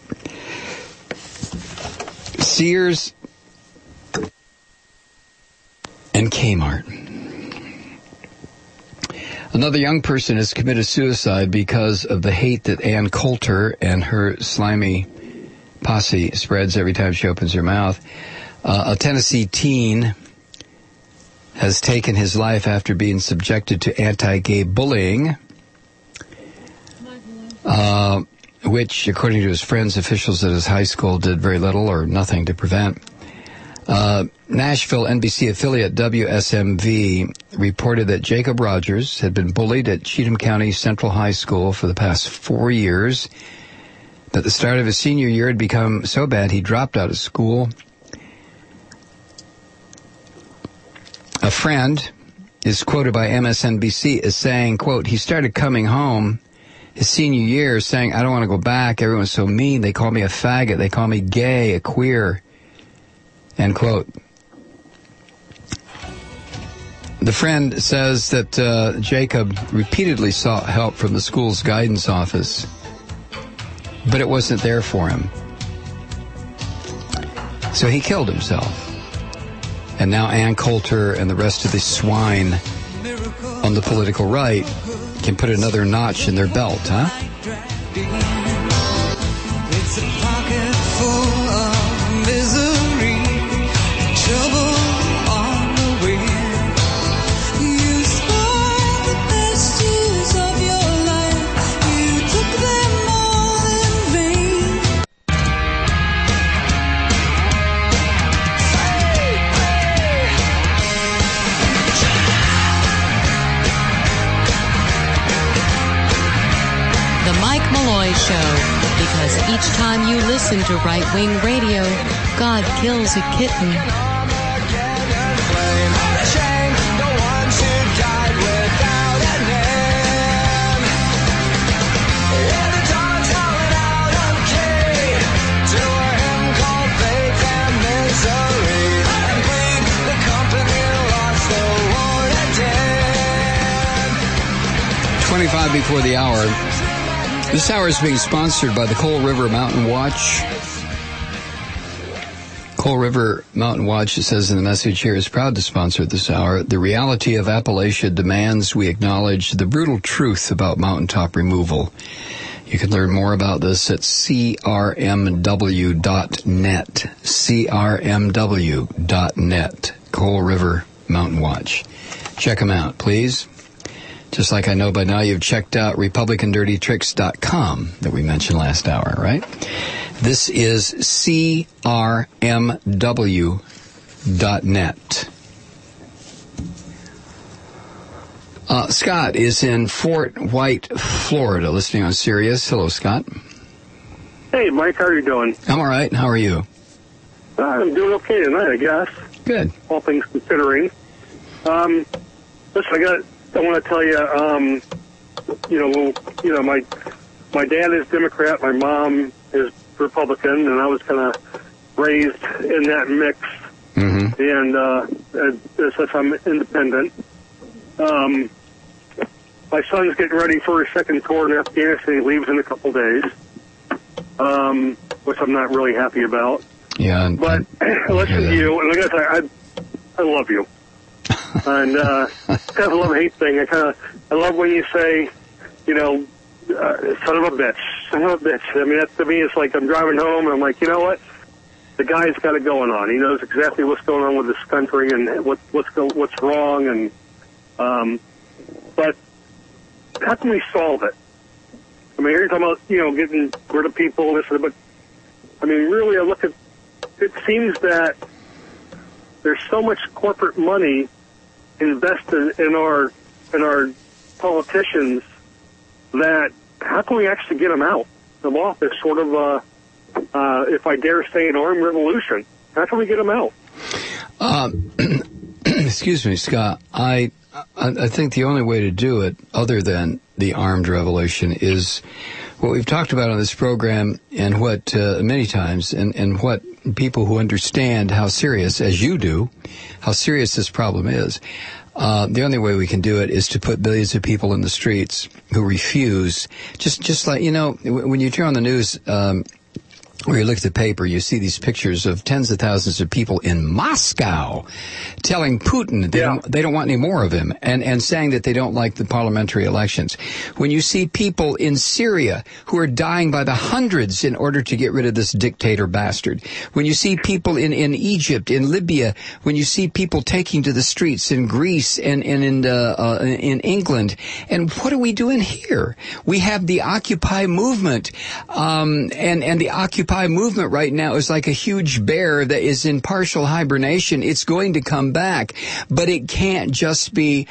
Sears and Kmart. Another young person has committed suicide because of the hate that Ann Coulter and her slimy posse spreads every time she opens her mouth. A Tennessee teen has taken his life after being subjected to anti-gay bullying, which, according to his friends, officials at his high school did very little or nothing to prevent. Nashville NBC affiliate WSMV reported that Jacob Rogers had been bullied at Cheatham County Central High School for the past 4 years. At the start of his senior year, it had become so bad he dropped out of school. A friend is quoted by MSNBC as saying, quote, he started coming home his senior year saying, I don't want to go back. Everyone's so mean. They call me a faggot. They call me gay, a queer, end quote. The friend says that Jacob repeatedly sought help from the school's guidance office, but it wasn't there for him. So he killed himself. And now Ann Coulter and the rest of the swine on the political right can put another notch in their belt, huh? It's a pocket full of misery, trouble on the way. You spoiled the best years of your life. You took them all in vain. The Mike Malloy Show. Because each time you listen to right-wing radio, God kills a kitten. Before the hour. This hour is being sponsored by the Coal River Mountain Watch. Coal River Mountain Watch, it says in the message here, is proud to sponsor this hour. The reality of Appalachia demands we acknowledge the brutal truth about mountaintop removal. You can learn more about this at crmw.net. crmw.net. Coal River Mountain Watch. Check them out, please. Just like I know by now you've checked out RepublicanDirtyTricks.com that we mentioned last hour, right? This is crmw.net. Scott is in Fort White, Florida, listening on Sirius. Hello, Scott. Hey, Mike, how are you doing? I'm all right. How are you? I'm doing okay tonight, I guess. Good. All things considering. Listen, I want to tell you, my dad is Democrat, my mom is Republican, and I was kind of raised in that mix. Mm-hmm. And as such, I'm independent. My son's getting ready for his second tour in Afghanistan. He leaves in a couple days, which I'm not really happy about. Yeah. But listen to you, and I guess I love you. And kind of a love-hate thing. I love when you say, son of a bitch. I mean, that to me, it's like I'm driving home and I'm like, you know what? The guy's got it going on. He knows exactly what's going on with this country and what's wrong. And but how can we solve it? I mean, here you're talking about getting rid of people, this, but I mean, really, I look at it. Seems that there's so much corporate money invested in our politicians that how can we actually get them out of office? Sort of, if I dare say, an armed revolution. How can we get them out? Excuse me, Scott. I think the only way to do it, other than the armed revolution, is what we've talked about on this program, and what many times, and what people who understand how serious, as you do, how serious this problem is. The only way we can do it is to put billions of people in the streets who refuse. Just like, when you turn on the news, or you look at the paper, you see these pictures of tens of thousands of people in Moscow telling Putin they don't want any more of him, and saying that they don't like the parliamentary elections. When you see people in Syria who are dying by the hundreds in order to get rid of this dictator bastard. When you see people in Egypt, in Libya, when you see people taking to the streets in Greece and in England. And what are we doing here? We have the Occupy movement, and the Occupy Occupy movement right now is like a huge bear that is in partial hibernation. It's going to come back, but it can't just be,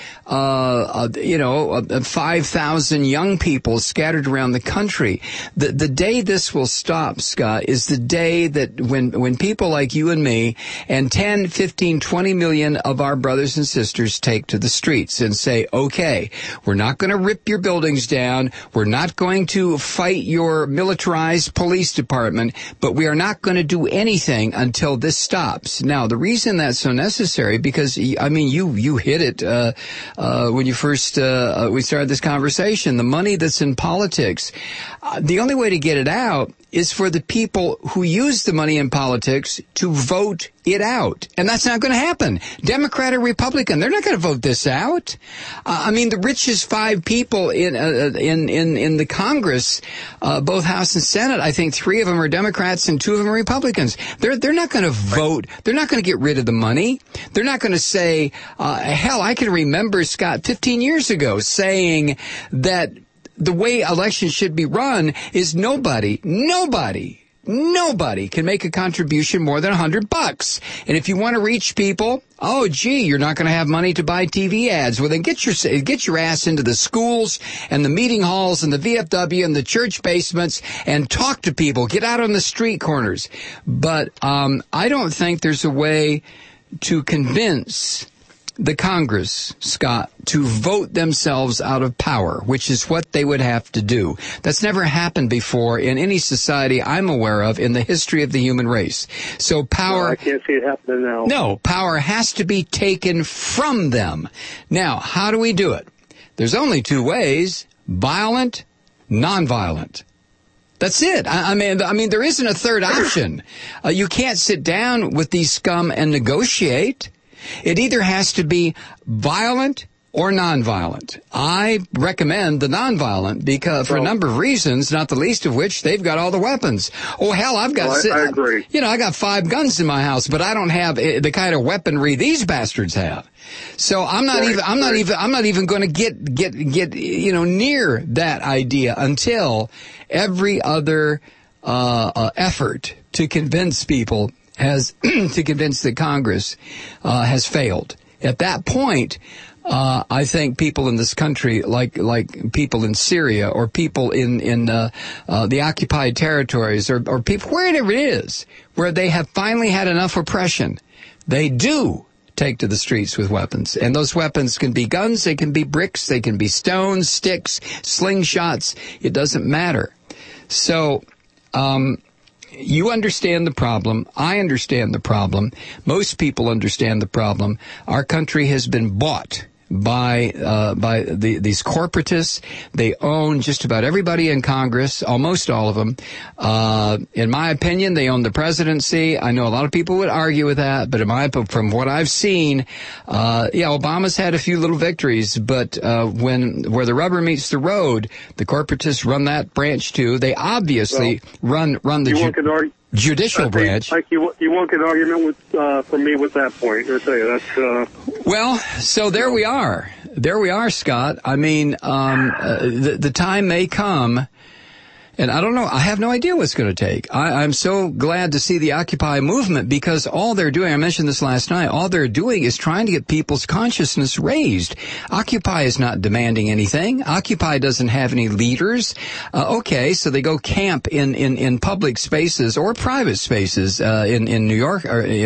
5,000 young people scattered around the country. The day this will stop, Scott, is the day that when people like you and me and 10, 15, 20 million of our brothers and sisters take to the streets and say, okay, we're not going to rip your buildings down. We're not going to fight your militarized police department, but we are not going to do anything until this stops. Now, the reason that's so necessary, because, I mean, you hit it when you first we started this conversation, the money that's in politics. The only way to get it out is for the people who use the money in politics to vote it out. And that's not going to happen. Democrat or Republican, they're not going to vote this out. I mean, the richest 5 people in the Congress, both House and Senate, I think 3 of them are Democrats and 2 of them are Republicans. They're not going to vote. They're not going to get rid of the money. They're not going to say, hell, I can remember, Scott, 15 years ago saying that the way elections should be run is nobody can make a contribution more than $100. And if you want to reach people, oh, gee, you're not going to have money to buy TV ads. Well, then get your ass into the schools and the meeting halls and the VFW and the church basements and talk to people. Get out on the street corners. But I don't think there's a way to convince the Congress, Scott, to vote themselves out of power, which is what they would have to do. That's never happened before in any society I'm aware of in the history of the human race. So power... No, I can't see it happening now. No, power has to be taken from them. Now, how do we do it? There's only 2 ways: violent, nonviolent. That's it. I mean, there isn't a third option. You can't sit down with these scum and negotiate. It either has to be violent or nonviolent. I recommend the nonviolent because for a number of reasons, not the least of which they've got all the weapons. Oh hell, I agree. I got 5 guns in my house, but I don't have the kind of weaponry these bastards have. So I'm not even going to get near that idea until every other effort to convince people to convince the Congress has failed. At that point, I think people in this country, like people in Syria or people in the occupied territories or people wherever it is, where they have finally had enough oppression, they do take to the streets with weapons. And those weapons can be guns, they can be bricks, they can be stones, sticks, slingshots. It doesn't matter. So, you understand the problem. I understand the problem. Most people understand the problem. Our country has been bought by these corporatists. They own just about everybody in Congress, almost all of them. In my opinion, they own the presidency. I know a lot of people would argue with that, but from what I've seen, Obama's had a few little victories, but where the rubber meets the road, the corporatists run that branch too. They obviously run the judicial branch. You won't get an argument from me with that point. I tell you, that's. Well, so there we are. There we are, Scott. I mean, the time may come. And I don't know. I have no idea what's going to take. I'm so glad to see the Occupy movement because all they're doing, I mentioned this last night, all they're doing is trying to get people's consciousness raised. Occupy is not demanding anything. Occupy doesn't have any leaders. Okay, so they go camp in public spaces or private spaces. In New York,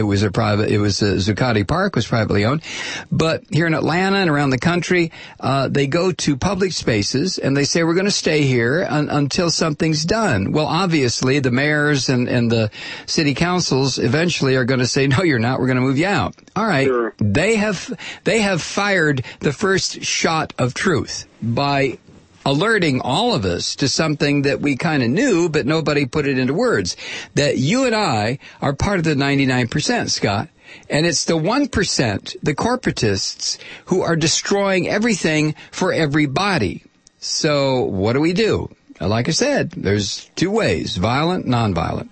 Zuccotti Park was privately owned. But here in Atlanta and around the country, they go to public spaces and they say, we're going to stay here until something's done. Well, obviously, the mayors and the city councils eventually are going to say, no, you're not. We're going to move you out. All right. Sure. They have fired the first shot of truth by alerting all of us to something that we kind of knew, but nobody put it into words, that you and I are part of the 99%, Scott. And it's the 1%, the corporatists, who are destroying everything for everybody. So what do we do? Like I said, there's 2 ways, violent, nonviolent.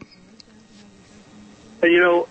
The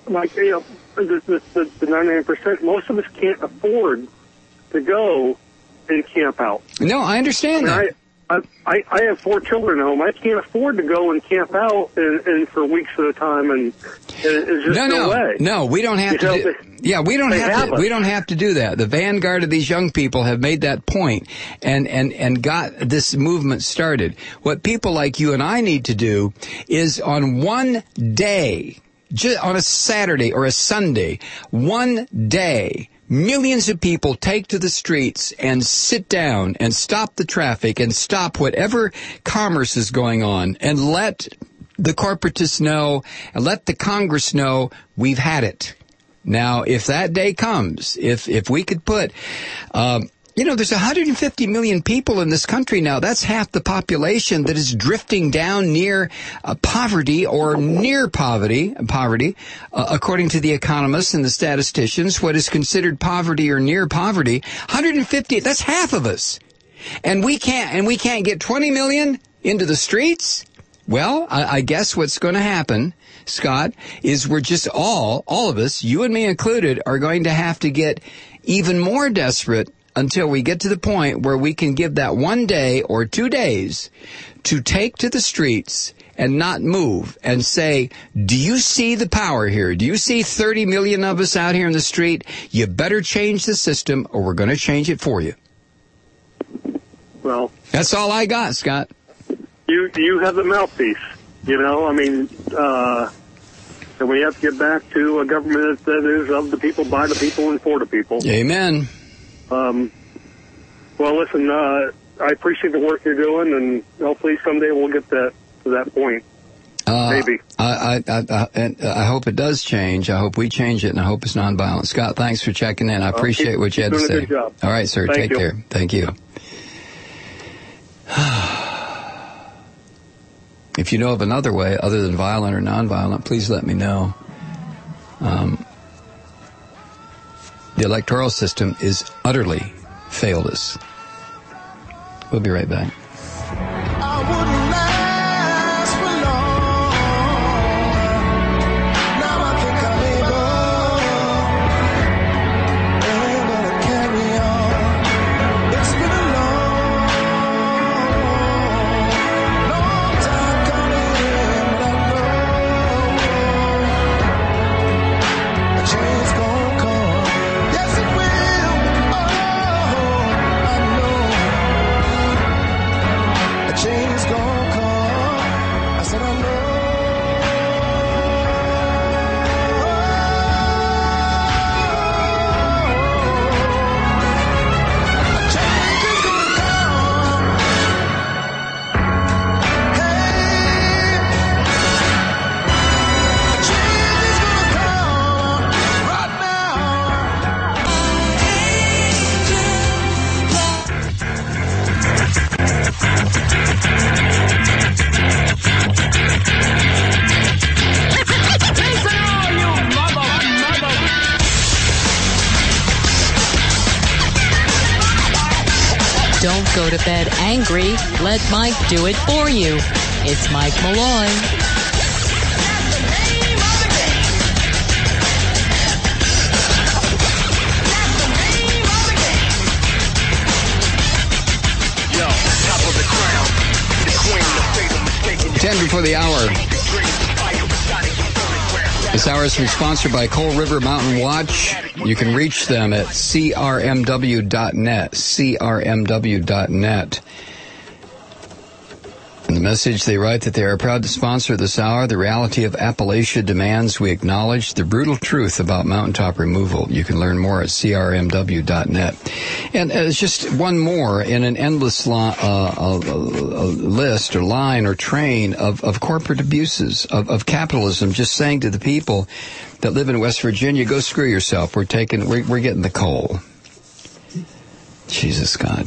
99%, most of us can't afford to go and camp out. No, I understand that. I have 4 children at home. I can't afford to go and camp out and for weeks at a time, and it's just no way. No, we don't have to. We don't have to. We don't have to do that. The vanguard of these young people have made that point and got this movement started. What people like you and I need to do is on one day, just on a Saturday or a Sunday, one day, millions of people take to the streets and sit down and stop the traffic and stop whatever commerce is going on and let the corporatists know and let the Congress know we've had it. Now, if that day comes, if we could put, there's 150 million people in this country now. That's half the population that is drifting down near poverty or near poverty, according to the economists and the statisticians. What is considered poverty or near poverty? 150. That's half of us, and we can't get 20 million into the streets. Well, I guess what's going to happen, Scott, is we're just all of us, you and me included, are going to have to get even more desperate until we get to the point where we can give that 1 day or 2 days to take to the streets and not move and say, do you see the power here? Do you see 30 million of us out here in the street? You better change the system or we're going to change it for you. Well, that's all I got, Scott. You have the mouthpiece, and we have to get back to a government that is of the people, by the people, and for the people. Amen. Well, listen, I appreciate the work you're doing, and hopefully someday we'll get to that point. Maybe. I hope it does change. I hope we change it, and I hope it's nonviolent. Scott, thanks for checking in. I appreciate what you had to say. Good job. All right, sir. Take care. Thank you. If you know of another way other than violent or nonviolent, please let me know. The electoral system is utterly failed us. We'll be right back. I wouldn't last for long. Now I think I'm able to carry on. It's been a long time coming, but I know a change gonna come. Yes, it will. Oh, I know. A change gonna come. I said I know. A change is gonna come. Hey, a change is gonna come right now. Don't go to bed angry. Let Mike do it for you. It's Mike Malloy. Yo, top of the crown. The queen, the fatal mistake. 10 before the hour. This hour is sponsored by Coal River Mountain Watch. You can reach them at crmw.net, crmw.net. In the message, they write that they are proud to sponsor this hour. The reality of Appalachia demands we acknowledge the brutal truth about mountaintop removal. You can learn more at crmw.net. And it's just one more in an endless list or line or train of corporate abuses, of capitalism, just saying to the people that live in West Virginia, go screw yourself. We're getting the coal. Jesus, God.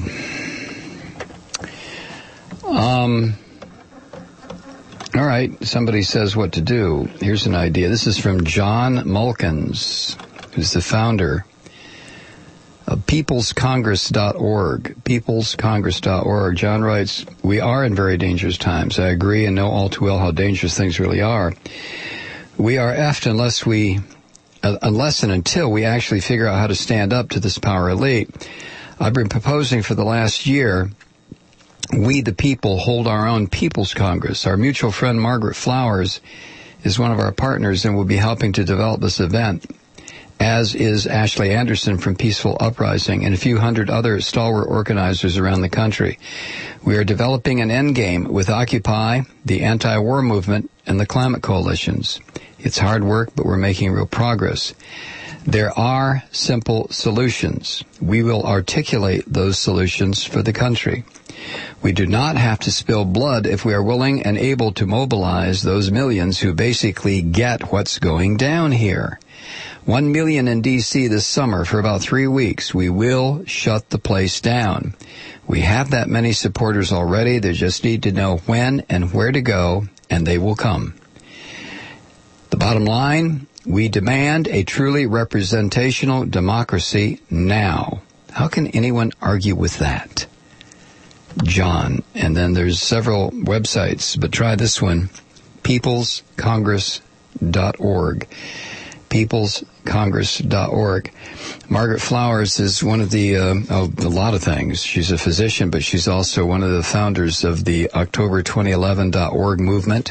All right, somebody says what to do. Here's an idea. This is from John Mulkins, who's the founder of peoplescongress.org. Peoplescongress.org. John writes, we are in very dangerous times. I agree and know all too well how dangerous things really are. We are effed unless and until we actually figure out how to stand up to this power elite. I've been proposing for the last year We the people hold our own People's Congress. Our mutual friend Margaret Flowers is one of our partners and will be helping to develop this event, as is Ashley Anderson from Peaceful Uprising and a few hundred other stalwart organizers around the country. We are developing an endgame with Occupy, the anti-war movement, and the climate coalitions. It's hard work, but we're making real progress. There are simple solutions. We will articulate those solutions for the country. We do not have to spill blood if we are willing and able to mobilize those millions who basically get what's going down here. 1 million in D.C. this summer for about 3 weeks. We will shut the place down. We have that many supporters already. They just need to know when and where to go, and they will come. The bottom line, we demand a truly representational democracy now. How can anyone argue with that? John. And then there's several websites, but try this one, peoplescongress.org. peoplescongress.org. Margaret Flowers is one of the, a lot of things. She's a physician, but she's also one of the founders of the October2011.org movement.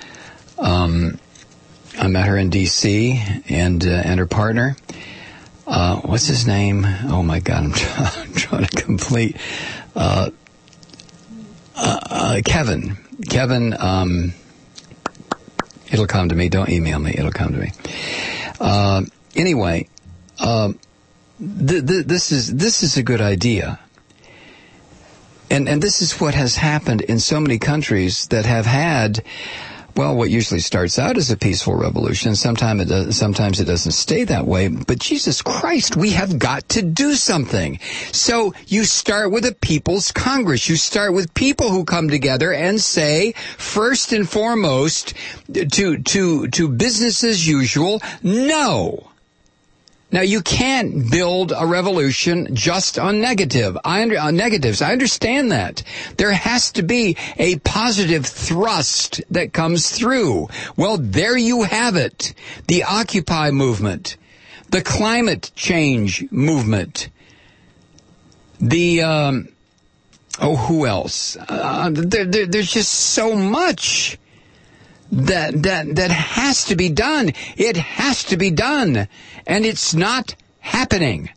I met her in D.C. and her partner. What's his name? Oh my God, I'm trying to complete. Kevin. It'll come to me. Don't email me. It'll come to me. Anyway, this is a good idea. And this is what has happened in so many countries that have had, well, what usually starts out as a peaceful revolution. Sometimes it doesn't stay that way. But Jesus Christ, we have got to do something. So you start with a People's Congress. You start with people who come together and say, first and foremost, to business as usual, no. Now, you can't build a revolution just on negatives. I understand that. There has to be a positive thrust that comes through. Well, there you have it. The Occupy movement, the climate change movement, the, who else? There's just so much that has to be done. It has to be done. And it's not happening.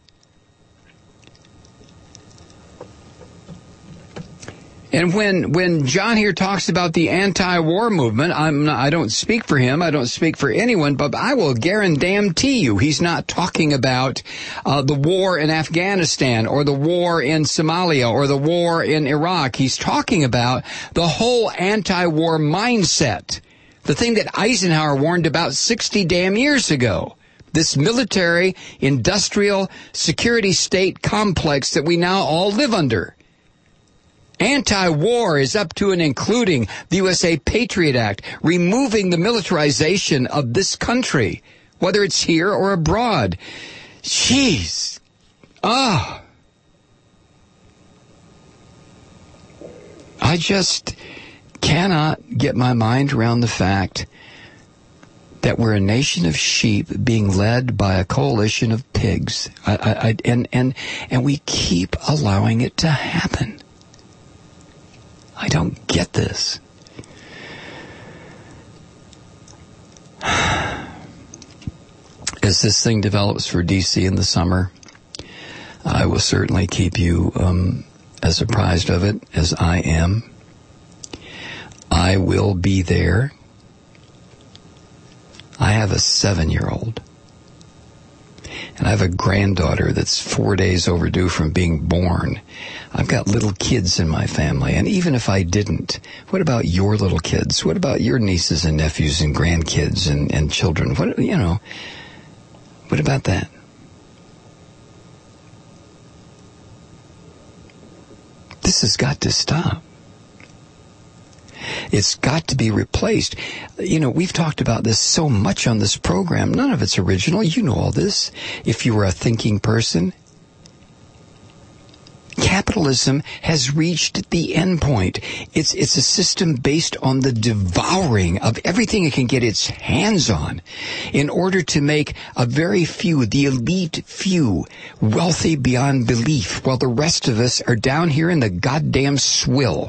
And when John here talks about the anti-war movement, I don't speak for him, I don't speak for anyone, but I will guarantee you he's not talking about the war in Afghanistan or the war in Somalia or the war in Iraq. He's talking about the whole anti-war mindset, the thing that Eisenhower warned about 60 damn years ago. This military, industrial, security state complex that we now all live under. Anti-war is up to and including the USA Patriot Act, removing the militarization of this country, whether it's here or abroad. Jeez. I just cannot get my mind around the fact that we're a nation of sheep being led by a coalition of pigs. And we keep allowing it to happen. I don't get this. As this thing develops for D.C. in the summer, I will certainly keep you as apprised of it as I am. I will be there. I have a 7-year-old. And I have a granddaughter that's 4 days overdue from being born. I've got little kids in my family. And even if I didn't, what about your little kids? What about your nieces and nephews and grandkids and children? What about that? This has got to stop. It's got to be replaced. We've talked about this so much on this program. None of it's original. You know all this. If you were a thinking person, capitalism has reached the end point. It's a system based on the devouring of everything it can get its hands on in order to make a very few, the elite few, wealthy beyond belief, while the rest of us are down here in the goddamn swill.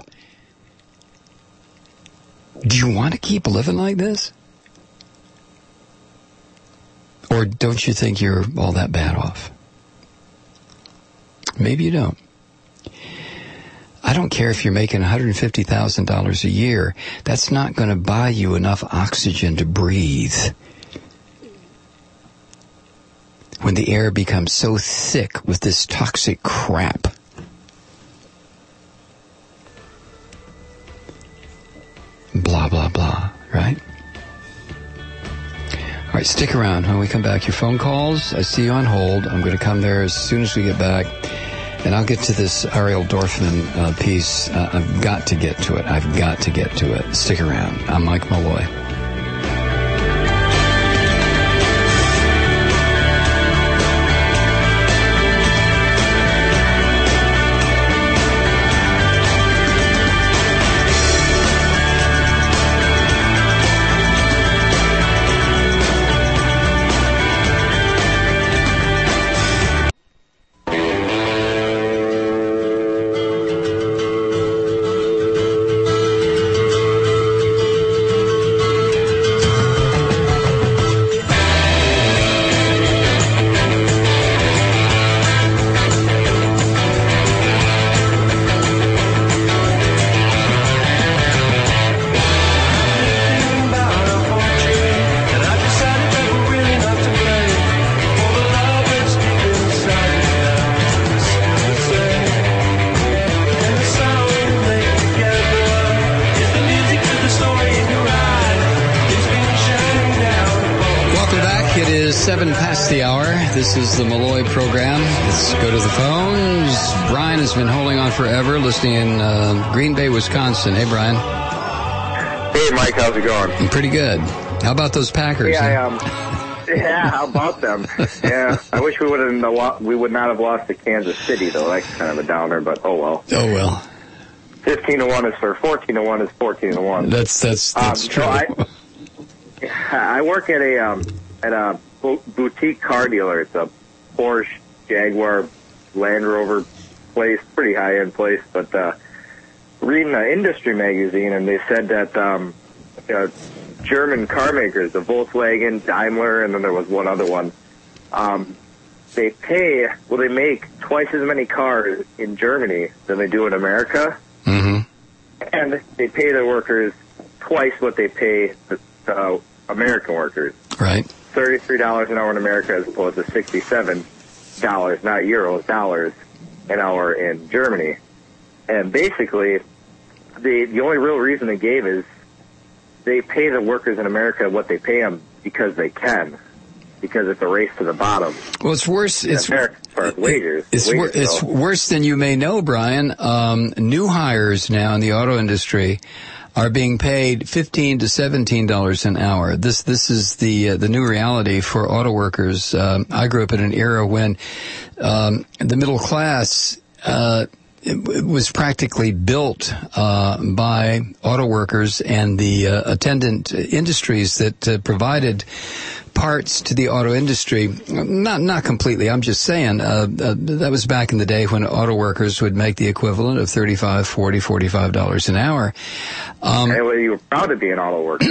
Do you want to keep living like this? Or don't you think you're all that bad off? Maybe you don't. I don't care if you're making $150,000 a year. That's not going to buy you enough oxygen to breathe. When the air becomes so thick with this toxic crap. Blah, blah, blah, right? All right, stick around. When we come back, your phone calls, I see you on hold. I'm going to come there as soon as we get back. And I'll get to this Ariel Dorfman piece. I've got to get to it. I've got to get to it. Stick around. I'm Mike Malloy. This is the Malloy program. Let's go to the phones. Brian has been holding on forever, listening in Green Bay, Wisconsin. Hey, Brian. Hey, Mike. How's it going? Pretty good. How about those Packers? Yeah, how about them? Yeah, I wish we would not have lost to Kansas City, though. That's kind of a downer, but oh well. Oh well. 15-1 is for 14-1 is 14-1. That's true. So I work at a boutique car dealer. It's a Porsche, Jaguar, Land Rover place, pretty high-end place. But reading an industry magazine, and they said that German car makers, the Volkswagen, Daimler, and then there was one other one, they make twice as many cars in Germany than they do in America. Mm-hmm. And they pay their workers twice what they pay the American workers. Right. $33 an hour in America as opposed to $67, not euros, dollars an hour in Germany. And basically, the only real reason they gave is they pay the workers in America what they pay them because they can, because it's a race to the bottom. Well, it's worse. It's America, as far as wages. It's worse than you may know, Brian. New hires now in the auto industry are being paid $15 to $17 an hour. This is the new reality for auto workers. I grew up in an era when the middle class it was practically built by auto workers and the attendant industries that provided parts to the auto industry. Not completely. I'm just saying that was back in the day when auto workers would make the equivalent of $35, $40, $45 an hour. Anyway, you were proud to be an auto worker.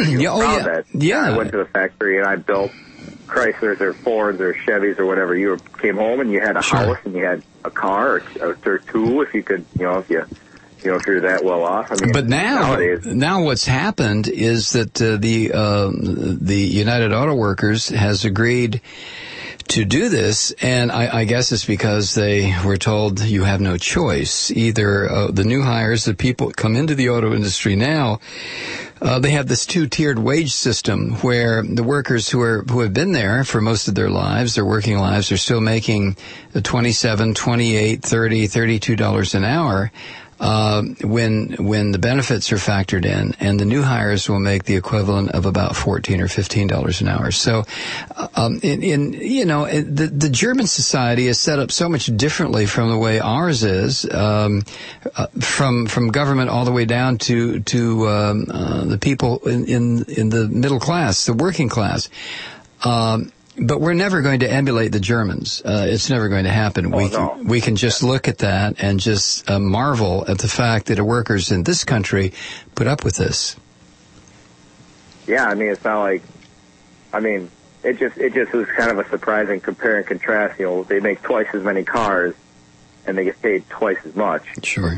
I went to the factory and I built Chryslers or Fords or Chevys or whatever. You came home and you had a house and you had a car or two if you could, if you're that well off. I mean, but now what's happened is that the United Auto Workers has agreed to do this, and I guess it's because they were told you have no choice. Either the new hires, the people that come into the auto industry now, they have this two-tiered wage system where the workers who have been there for most of their lives, their working lives, are still making $27, $28, $30, $32 an hour. when the benefits are factored in, and the new hires will make the equivalent of about $14 or $15 an hour. So, the German society is set up so much differently from the way ours is, from government all the way down to the people in the middle class, the working class. But we're never going to emulate the Germans. It's never going to happen. We can just look at that and just marvel at the fact that the workers in this country put up with this. Yeah, I mean, it's not like, I mean, it just was kind of a surprising compare and contrast. You know, they make twice as many cars, and they get paid twice as much. Sure.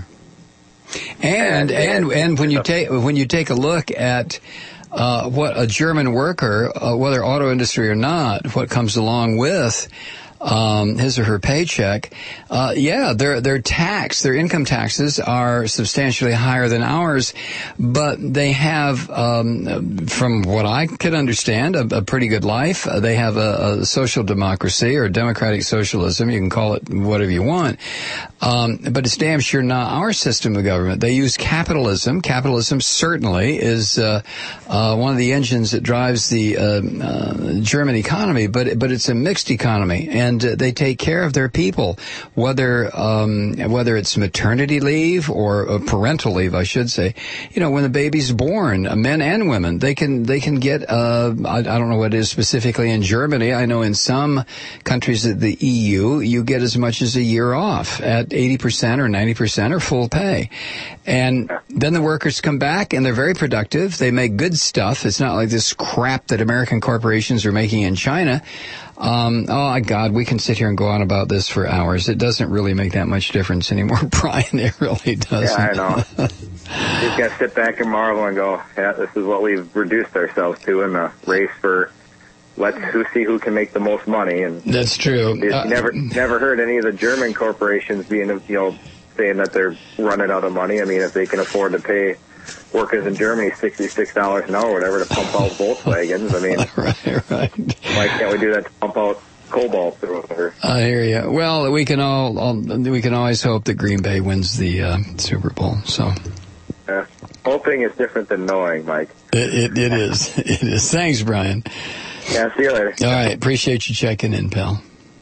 And when you take a look at what a German worker, whether auto industry or not, what comes along with his or her paycheck, their income taxes are substantially higher than ours, but they have, from what I can understand, a pretty good life. They have a social democracy or democratic socialism. You can call it whatever you want. But it's damn sure not our system of government. They use capitalism. Capitalism certainly is one of the engines that drives the German economy, but it's a mixed economy, and they take care of their people, whether it's maternity leave or parental leave, I should say. You know, when the baby's born, men and women, they can get I don't know what it is specifically in Germany. I know in some countries of the EU, you get as much as a year off at 80% or 90% or full pay. And then the workers come back and they're very productive. They make good stuff. It's not like this crap that American corporations are making in China. Oh, God, we can sit here and go on about this for hours. It doesn't really make that much difference anymore, Brian. It really doesn't. Yeah, I know. You just got to sit back and marvel and go, yeah, this is what we've reduced ourselves to in the race for let's see who can make the most money. And that's true. Never heard any of the German corporations being, saying that they're running out of money. I mean, if they can afford to pay workers in Germany $66 an hour or whatever to pump out Volkswagens, I mean, right. Why can't we do that to pump out Cobalt or whatever? I hear you. Well, we can always hope that Green Bay wins the Super Bowl. So, hoping is different than knowing, Mike. It is. It is. Thanks, Brian. Yeah, see you later. All right, appreciate you checking in, pal.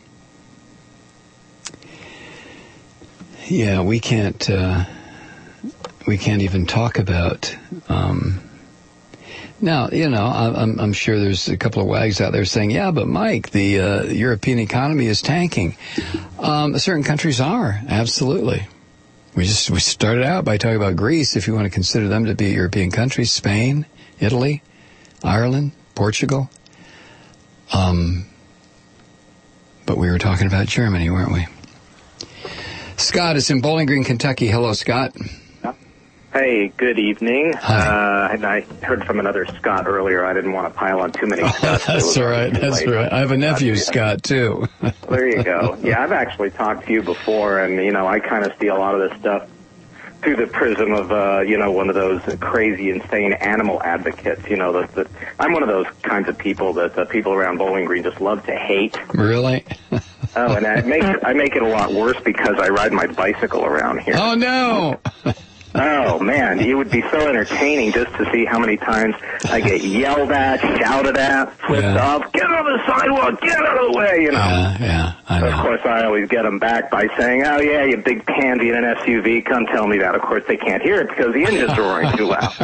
Yeah, we can't even talk about. Now, I'm sure there's a couple of wags out there saying, yeah, but Mike, the European economy is tanking. Certain countries are, absolutely. We started out by talking about Greece, if you want to consider them to be European countries, Spain, Italy, Ireland, Portugal. But we were talking about Germany, weren't we? Scott is in Bowling Green, Kentucky. Hello, Scott. Hey, good evening. Hi. And I heard from another Scott earlier. I didn't want to pile on too many Scotts. That's all right. That's right. I have a nephew, Scott, too. There you go. Yeah, I've actually talked to you before, and, I kind of see a lot of this stuff through the prism of, one of those crazy, insane animal advocates. I'm one of those kinds of people that people around Bowling Green just love to hate. Really? Oh, and I make it a lot worse because I ride my bicycle around here. Oh, no! Oh, man, it would be so entertaining just to see how many times I get yelled at, shouted at, flipped off, get on the sidewalk, get out of the way, Yeah, I know. Of course, I always get them back by saying, oh, yeah, you big pansy in an SUV, come tell me that. Of course, they can't hear it because the engine's are roaring too loud.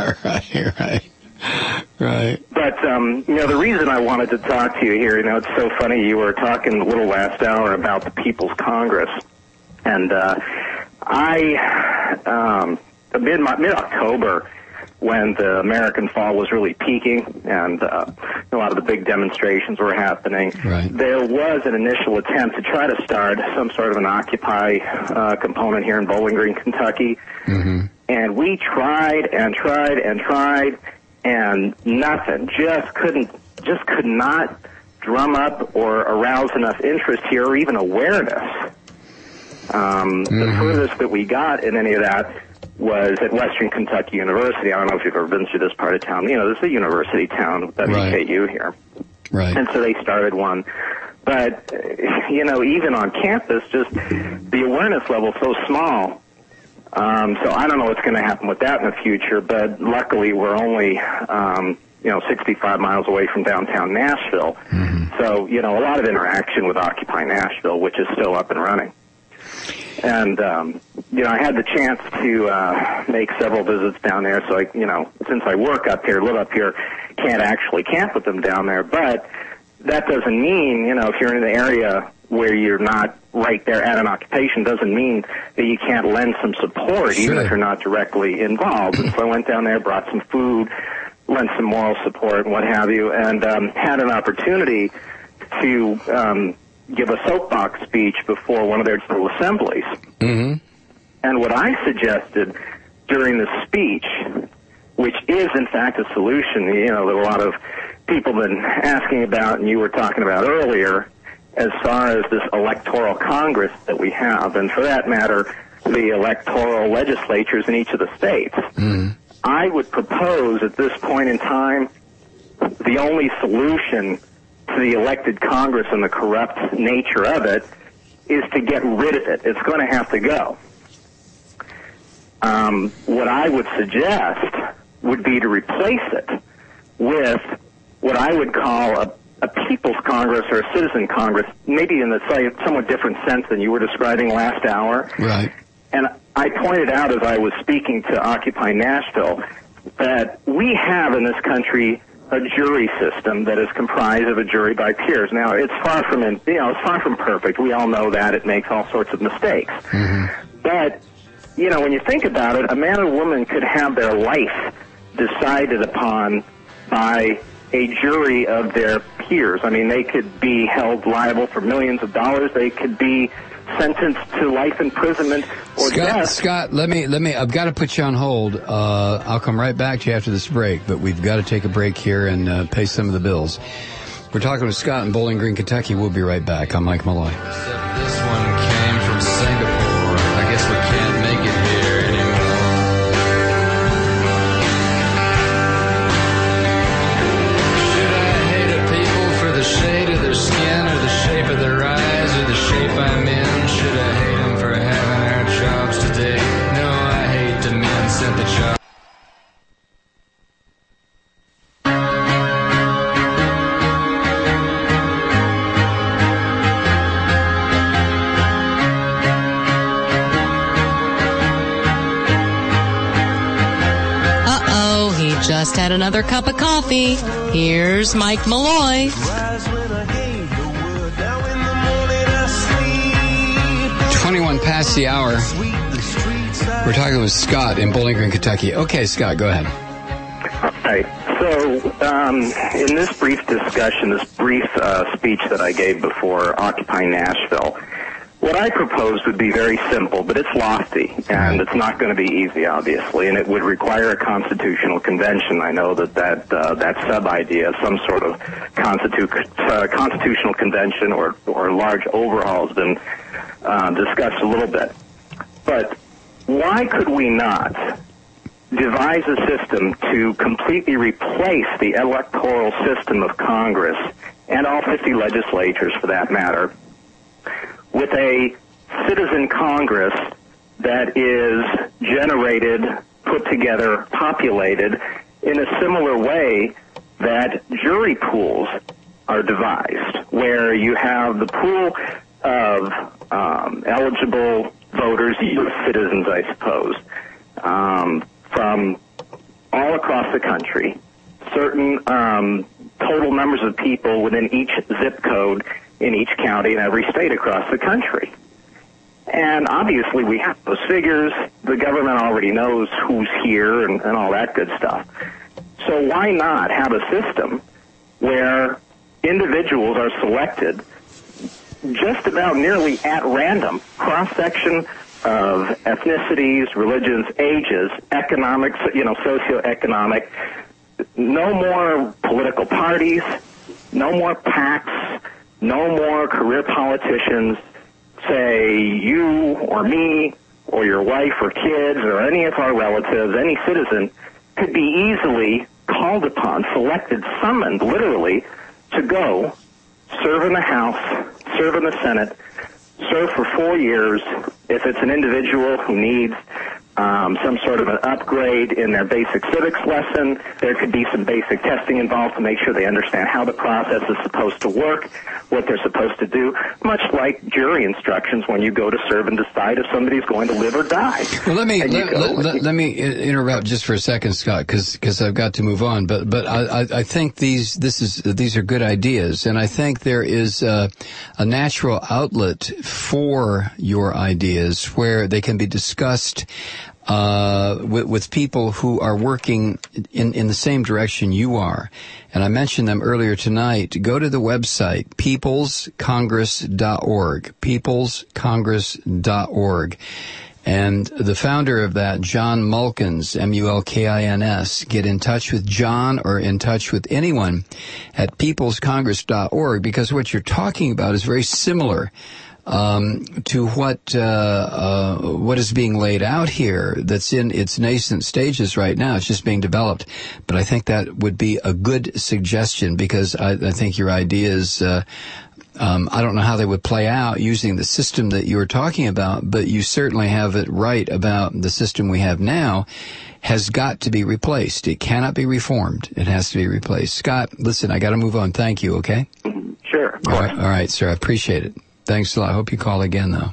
Right. But, the reason I wanted to talk to you here, it's so funny, you were talking a little last hour about the People's Congress, and mid-October, when the American fall was really peaking and a lot of the big demonstrations were happening, there was an initial attempt to try to start some sort of an Occupy component here in Bowling Green, Kentucky. Mm-hmm. And we tried and tried and tried, and nothing. Could not drum up or arouse enough interest here or even awareness. The furthest that we got in any of that was at Western Kentucky University. I don't know if you've ever been through this part of town. This is a university town, WKU here. Right. And so they started one. But, even on campus, just the awareness level so small. So I don't know what's going to happen with that in the future, but luckily we're only, 65 miles away from downtown Nashville. So, a lot of interaction with Occupy Nashville, which is still up and running. And, I had the chance to make several visits down there, so since I live up here, can't actually camp with them down there, but that doesn't mean, if you're in an area where you're not right there at an occupation, doesn't mean that you can't lend some support, even if you're not directly involved. And so I went down there, brought some food, lent some moral support and what have you, and had an opportunity to give a soapbox speech before one of their general assemblies. And what I suggested during the speech, which is in fact a solution, that a lot of people have been asking about and you were talking about earlier, as far as this electoral Congress that we have, and for that matter, the electoral legislatures in each of the states. I would propose at this point in time the only solution to the elected Congress and the corrupt nature of it is to get rid of it. It's going to have to go. What I would suggest would be to replace it with what I would call a People's Congress or a Citizen Congress, maybe in a somewhat different sense than you were describing last hour. Right. And I pointed out as I was speaking to Occupy Nashville that we have in this country a jury system that is comprised of a jury by peers. Now, it's far from perfect. We all know that. It makes all sorts of mistakes. But, when you think about it, a man or woman could have their life decided upon by a jury of their peers. I mean, they could be held liable for millions of dollars. They could be sentenced to life imprisonment or death. Scott, let me, I've got to put you on hold. I'll come right back to you after this break, but we've got to take a break here and pay some of the bills. We're talking with Scott in Bowling Green, Kentucky. We'll be right back. I'm Mike Malloy. This one came from Singapore. I guess we can't make it here anymore. Should I hate a people for the shade of their skin or the shape of their eyes or the shape I'm in? Should I hate them for having our jobs today? No, I hate the men sent the job. Just had another cup of coffee. Here's Mike Malloy. 21 past the hour. We're talking with Scott in Bowling Green, Kentucky. Okay, Scott, go ahead. All right. So, in this brief discussion, this brief speech that I gave before Occupy Nashville, what I proposed would be very simple, but it's lofty, and it's not going to be easy, obviously, and it would require a constitutional convention. I know that sub-idea, some sort of constitutional convention or large overhaul has been discussed a little bit. But why could we not devise a system to completely replace the electoral system of Congress, and all 50 legislatures for that matter, with a citizen Congress that is generated, put together, populated in a similar way that jury pools are devised, where you have the pool of eligible voters, U.S. citizens, I suppose, from all across the country, certain total numbers of people within each zip code in each county and every state across the country. And obviously we have those figures. The government already knows who's here and all that good stuff. So why not have a system where individuals are selected just about nearly at random, cross-section of ethnicities, religions, ages, economics, socioeconomic, no more political parties, no more PACs, no more career politicians, say you or me or your wife or kids or any of our relatives, any citizen could be easily called upon, selected, summoned, literally, to go serve in the House, serve in the Senate, serve for 4 years if it's an individual who needs some sort of an upgrade in their basic civics lesson. There could be some basic testing involved to make sure they understand how the process is supposed to work, what they're supposed to do, much like jury instructions when you go to serve and decide if somebody's going to live or die. Well, let me interrupt just for a second, Scott, because I've got to move on. But I think these are good ideas, and I think there is a natural outlet for your ideas where they can be discussed with people who are working in the same direction you are. And I mentioned them earlier tonight. Go to the website, peoplescongress.org, peoplescongress.org. And the founder of that, John Mulkins, M-U-L-K-I-N-S, get in touch with John or in touch with anyone at peoplescongress.org, because what you're talking about is very similar to what is being laid out here that's in its nascent stages right now. It's just being developed. But I think that would be a good suggestion, because I think your ideas, I don't know how they would play out using the system that you were talking about, but you certainly have it right about the system we have now has got to be replaced. It cannot be reformed. It has to be replaced. Scott, listen, I got to move on. Thank you, okay? Sure. Of course. All right, sir. I appreciate it. Thanks a lot. I hope you call again, though.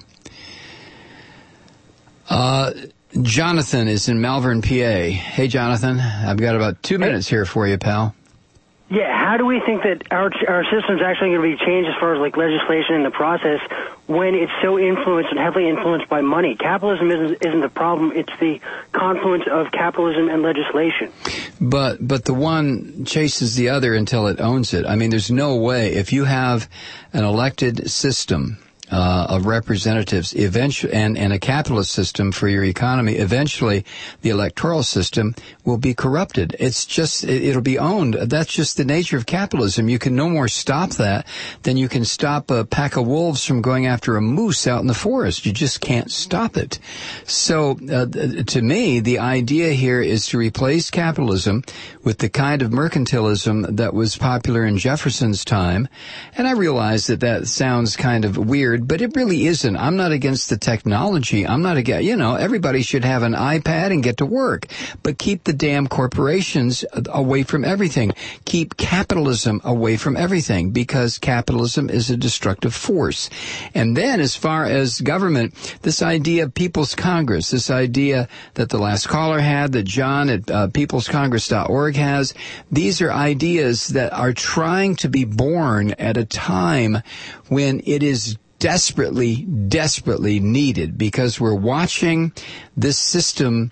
Jonathan is in Malvern, PA. Hey, Jonathan. I've got about 2 minutes here for you, pal. Yeah, how do we think that our system's actually going to be changed as far as like legislation in the process when it's so influenced and heavily influenced by money? Capitalism isn't the problem; it's the confluence of capitalism and legislation. But the one chases the other until it owns it. I mean, there's no way if you have an elected system of representatives, eventually, and a capitalist system for your economy, eventually the electoral system will be corrupted. It's just, it'll be owned. That's just the nature of capitalism. You can no more stop that than you can stop a pack of wolves from going after a moose out in the forest. You just can't stop it. So, to me, the idea here is to replace capitalism with the kind of mercantilism that was popular in Jefferson's time. And I realize that sounds kind of weird, but it really isn't. I'm not against the technology. I'm not against, everybody should have an iPad and get to work. But keep the damn corporations away from everything. Keep capitalism away from everything, because capitalism is a destructive force. And then as far as government, this idea of People's Congress, this idea that the last caller had, that John at peoplescongress.org has, these are ideas that are trying to be born at a time when it is desperately needed, because we're watching this system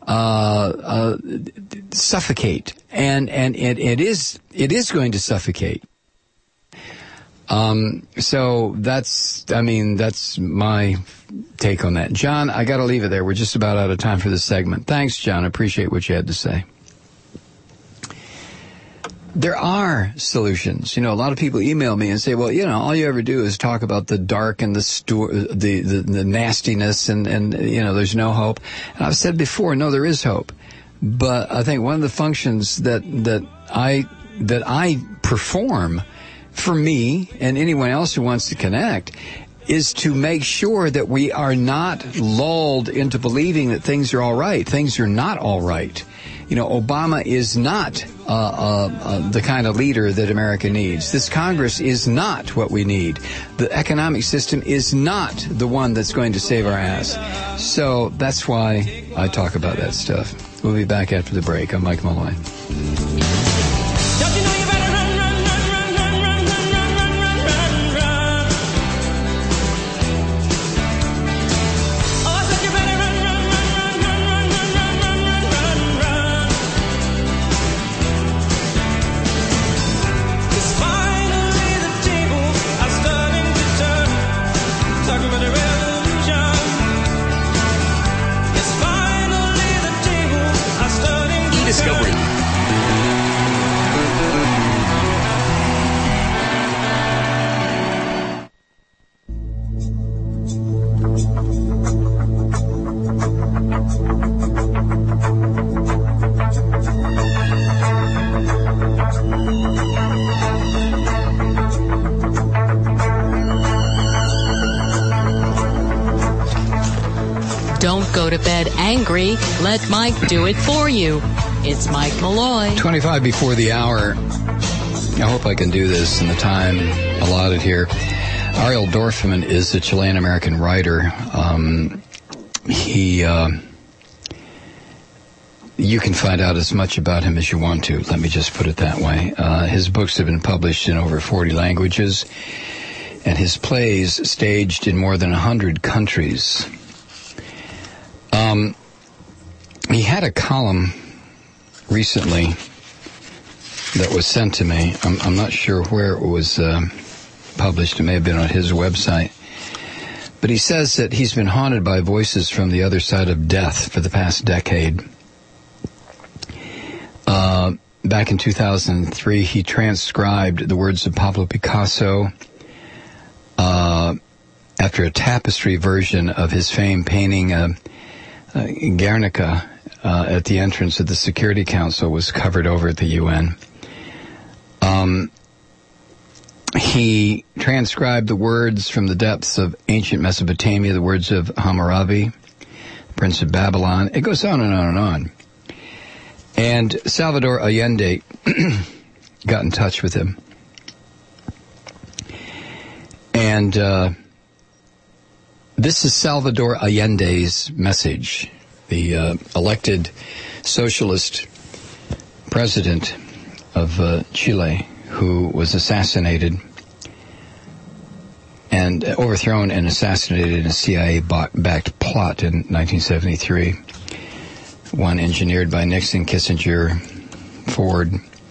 suffocate, and it is going to suffocate. So that's my take on that. John, I got to leave it there. We're just about out of time for this segment. Thanks, John. I appreciate what you had to say. There are solutions. A lot of people email me and say, well, all you ever do is talk about the dark and the nastiness and there's no hope. And I've said before, no, there is hope. But I think one of the functions that I perform for me and anyone else who wants to connect is to make sure that we are not lulled into believing that things are all right. Things are not all right. Obama is not the kind of leader that America needs. This Congress is not what we need. The economic system is not the one that's going to save our ass. So that's why I talk about that stuff. We'll be back after the break. I'm Mike Malloy. Discovery. go to bed angry, let Mike do it for you. It's Mike Malloy. 25 before the hour. I hope I can do this in the time allotted here. Ariel Dorfman is a Chilean-American writer. You can find out as much about him as you want to. Let me just put it that way. His books have been published in over 40 languages, and his plays staged in more than 100 countries. He had a column recently that was sent to me. I'm not sure where it was published. It may have been on his website. But he says that he's been haunted by voices from the other side of death for the past decade. Back in 2003, he transcribed the words of Pablo Picasso after a tapestry version of his famed painting Guernica at the entrance of the Security Council was covered over at the UN. He transcribed the words from the depths of ancient Mesopotamia, the words of Hammurabi, Prince of Babylon. It goes on and on and on. And Salvador Allende got in touch with him. And this is Salvador Allende's message, the elected socialist president of Chile, who was assassinated and overthrown and assassinated in a CIA-backed plot in 1973. One engineered by Nixon, Kissinger, Ford.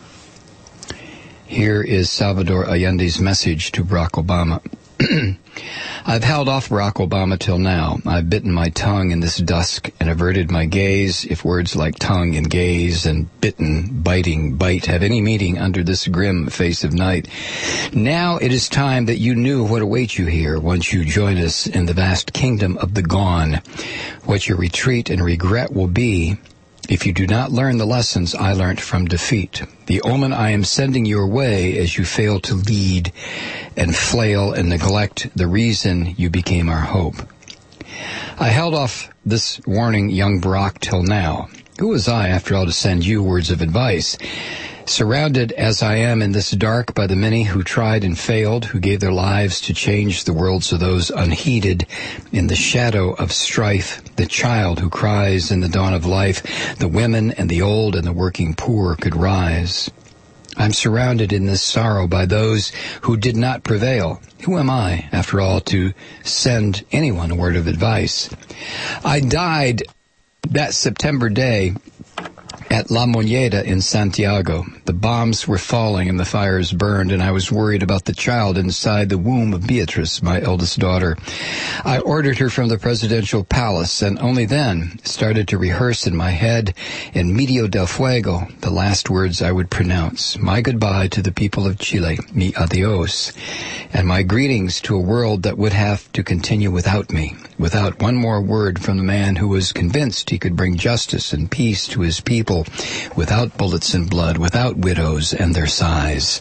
Here is Salvador Allende's message to Barack Obama. I've held off Barack Obama till now. I've bitten my tongue in this dusk and averted my gaze, if words like tongue and gaze and bitten, biting, bite have any meaning under this grim face of night. Now it is time that you knew what awaits you here once you join us in the vast kingdom of the gone. What your retreat and regret will be if you do not learn the lessons I learnt from defeat. The omen I am sending your way as you fail to lead and flail and neglect the reason you became our hope. I held off this warning, young Barack, till now. Who was I, after all, to send you words of advice? Surrounded as I am in this dark by the many who tried and failed, who gave their lives to change the world so those unheeded in the shadow of strife, the child who cries in the dawn of life, the women and the old and the working poor could rise. I'm surrounded in this sorrow by those who did not prevail. Who am I, after all, to send anyone a word of advice? I died that September day at La Moneda in Santiago. The bombs were falling and the fires burned, and I was worried about the child inside the womb of Beatrice, my eldest daughter. I ordered her from the presidential palace, and only then started to rehearse in my head, in Medio del Fuego, the last words I would pronounce. My goodbye to the people of Chile, mi adios, and my greetings to a world that would have to continue without me, without one more word from the man who was convinced he could bring justice and peace to his people, without bullets and blood, without widows and their sighs.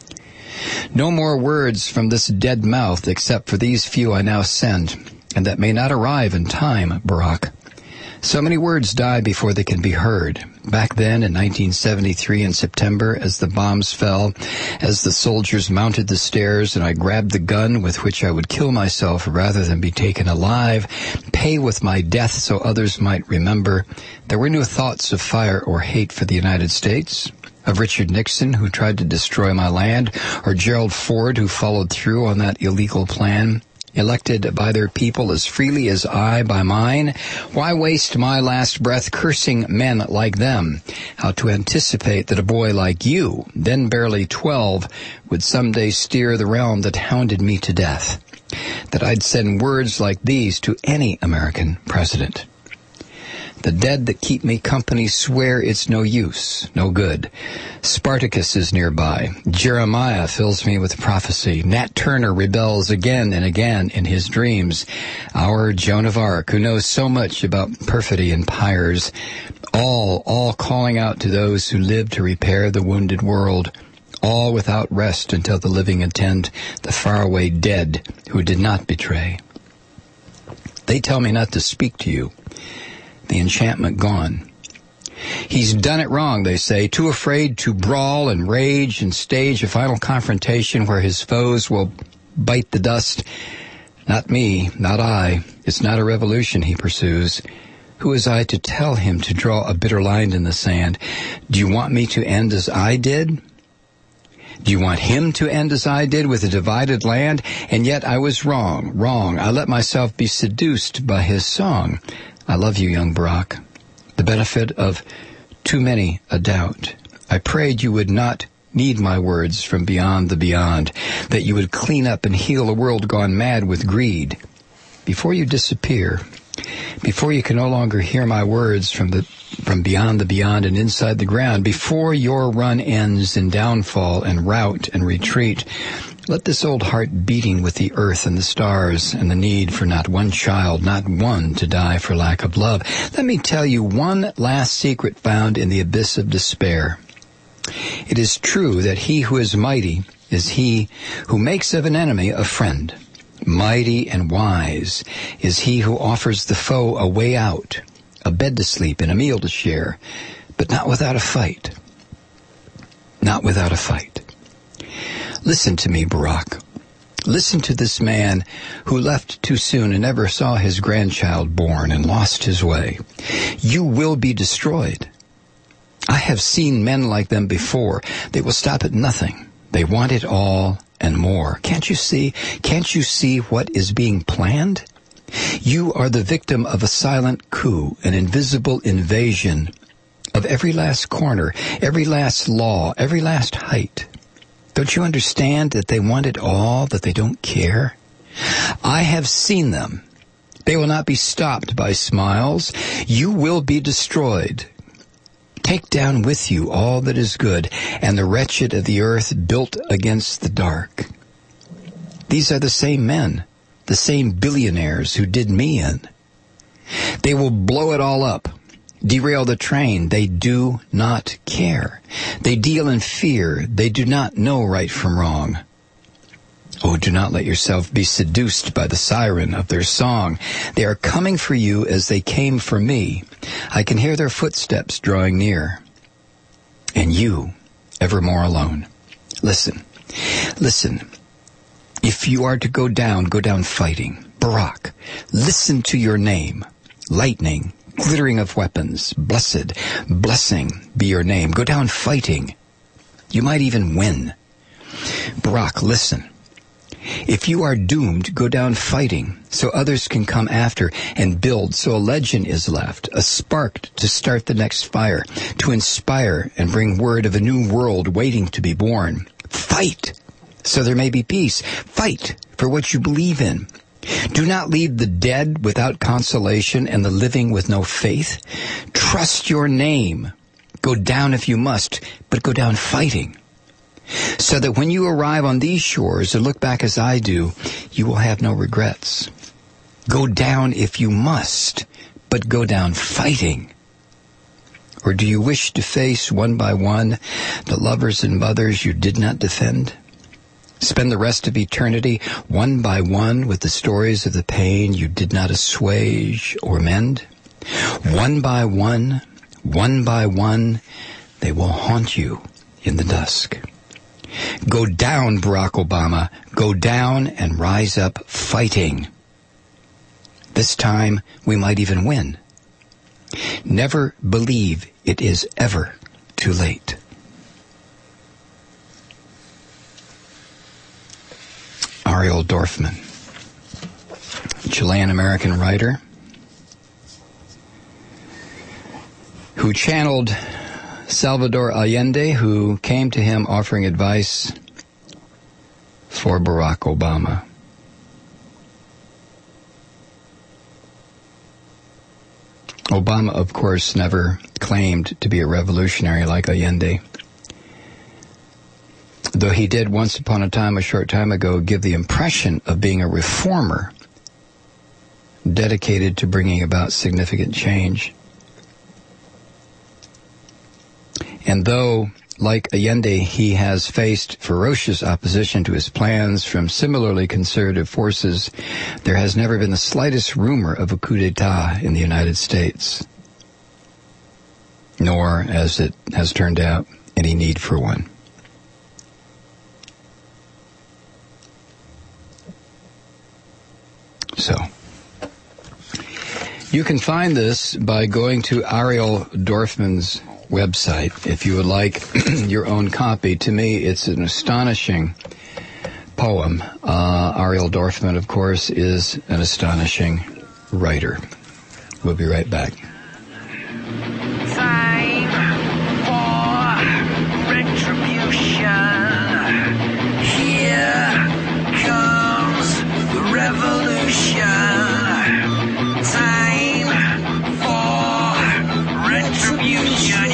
No more words from this dead mouth except for these few I now send, and that may not arrive in time, Barack. So many words die before they can be heard. Back then, in 1973 in September, as the bombs fell, as the soldiers mounted the stairs and I grabbed the gun with which I would kill myself rather than be taken alive, pay with my death so others might remember, there were no thoughts of fire or hate for the United States, of Richard Nixon, who tried to destroy my land, or Gerald Ford, who followed through on that illegal plan. Elected by their people as freely as I by mine, why waste my last breath cursing men like them? How to anticipate that a boy like you, then barely 12, would someday steer the realm that hounded me to death? That I'd send words like these to any American president. The dead that keep me company swear it's no use, no good. Spartacus is nearby. Jeremiah fills me with prophecy. Nat Turner rebels again and again in his dreams. Our Joan of Arc, who knows so much about perfidy and pyres, all calling out to those who live to repair the wounded world, all without rest until the living attend the faraway dead who did not betray. They tell me not to speak to you. The enchantment gone. He's done it wrong, they say, too afraid to brawl and rage and stage a final confrontation where his foes will bite the dust. Not me, not I. It's not a revolution, he pursues. Who is I to tell him to draw a bitter line in the sand? Do you want me to end as I did? Do you want him to end as I did with a divided land? And yet I was wrong. I let myself be seduced by his song. I love you, young Barack. The benefit of too many a doubt. I prayed you would not need my words from beyond the beyond, that you would clean up and heal a world gone mad with greed. Before you disappear, before you can no longer hear my words from beyond the beyond and inside the ground, before your run ends in downfall and rout and retreat, let this old heart beating with the earth and the stars and the need for not one child, not one to die for lack of love. Let me tell you one last secret found in the abyss of despair. It is true that he who is mighty is he who makes of an enemy a friend. Mighty and wise is he who offers the foe a way out, a bed to sleep and a meal to share, but not without a fight. Not without a fight. Listen to me, Barack. Listen to this man who left too soon and never saw his grandchild born and lost his way. You will be destroyed. I have seen men like them before. They will stop at nothing. They want it all and more. Can't you see? Can't you see what is being planned? You are the victim of a silent coup, an invisible invasion of every last corner, every last law, every last height. Don't you understand that they want it all, that they don't care? I have seen them. They will not be stopped by smiles. You will be destroyed. Take down with you all that is good, and the wretched of the earth built against the dark. These are the same men, the same billionaires who did me in. They will blow it all up, derail the train. They do not care. They deal in fear. They do not know right from wrong. Oh, do not let yourself be seduced by the siren of their song. They are coming for you as they came for me. I can hear their footsteps drawing near. And you, ever more alone. Listen. If you are to go down fighting. Barack, listen to your name. Lightning, glittering of weapons, blessing be your name. Go down fighting. You might even win. Barack, listen. If you are doomed, go down fighting, so others can come after and build, so a legend is left, a spark to start the next fire, to inspire and bring word of a new world waiting to be born. Fight, so there may be peace. Fight for what you believe in. Do not leave the dead without consolation and the living with no faith. Trust your name. Go down if you must, but go down fighting. So that when you arrive on these shores and look back as I do, you will have no regrets. Go down if you must, but go down fighting. Or do you wish to face one by one the lovers and mothers you did not defend? Spend the rest of eternity one by one with the stories of the pain you did not assuage or mend? One by one, they will haunt you in the dusk. Go down, Barack Obama. Go down and rise up fighting. This time, we might even win. Never believe it is ever too late. Ariel Dorfman, Chilean-American writer who channeled Salvador Allende, who came to him offering advice for Barack Obama. Obama, of course, never claimed to be a revolutionary like Allende, though he did once upon a time, a short time ago, give the impression of being a reformer dedicated to bringing about significant change. And though like Allende, he has faced ferocious opposition to his plans from similarly conservative forces. There has never been the slightest rumor of a coup d'etat in the United States, nor, as it has turned out, any need for one. So, you can find this by going to Ariel Dorfman's website if you would like your own copy. To me, it's an astonishing poem. Ariel Dorfman, of course, is an astonishing writer. We'll be right back. Time for retribution. Here comes the revolution. Time for retribution.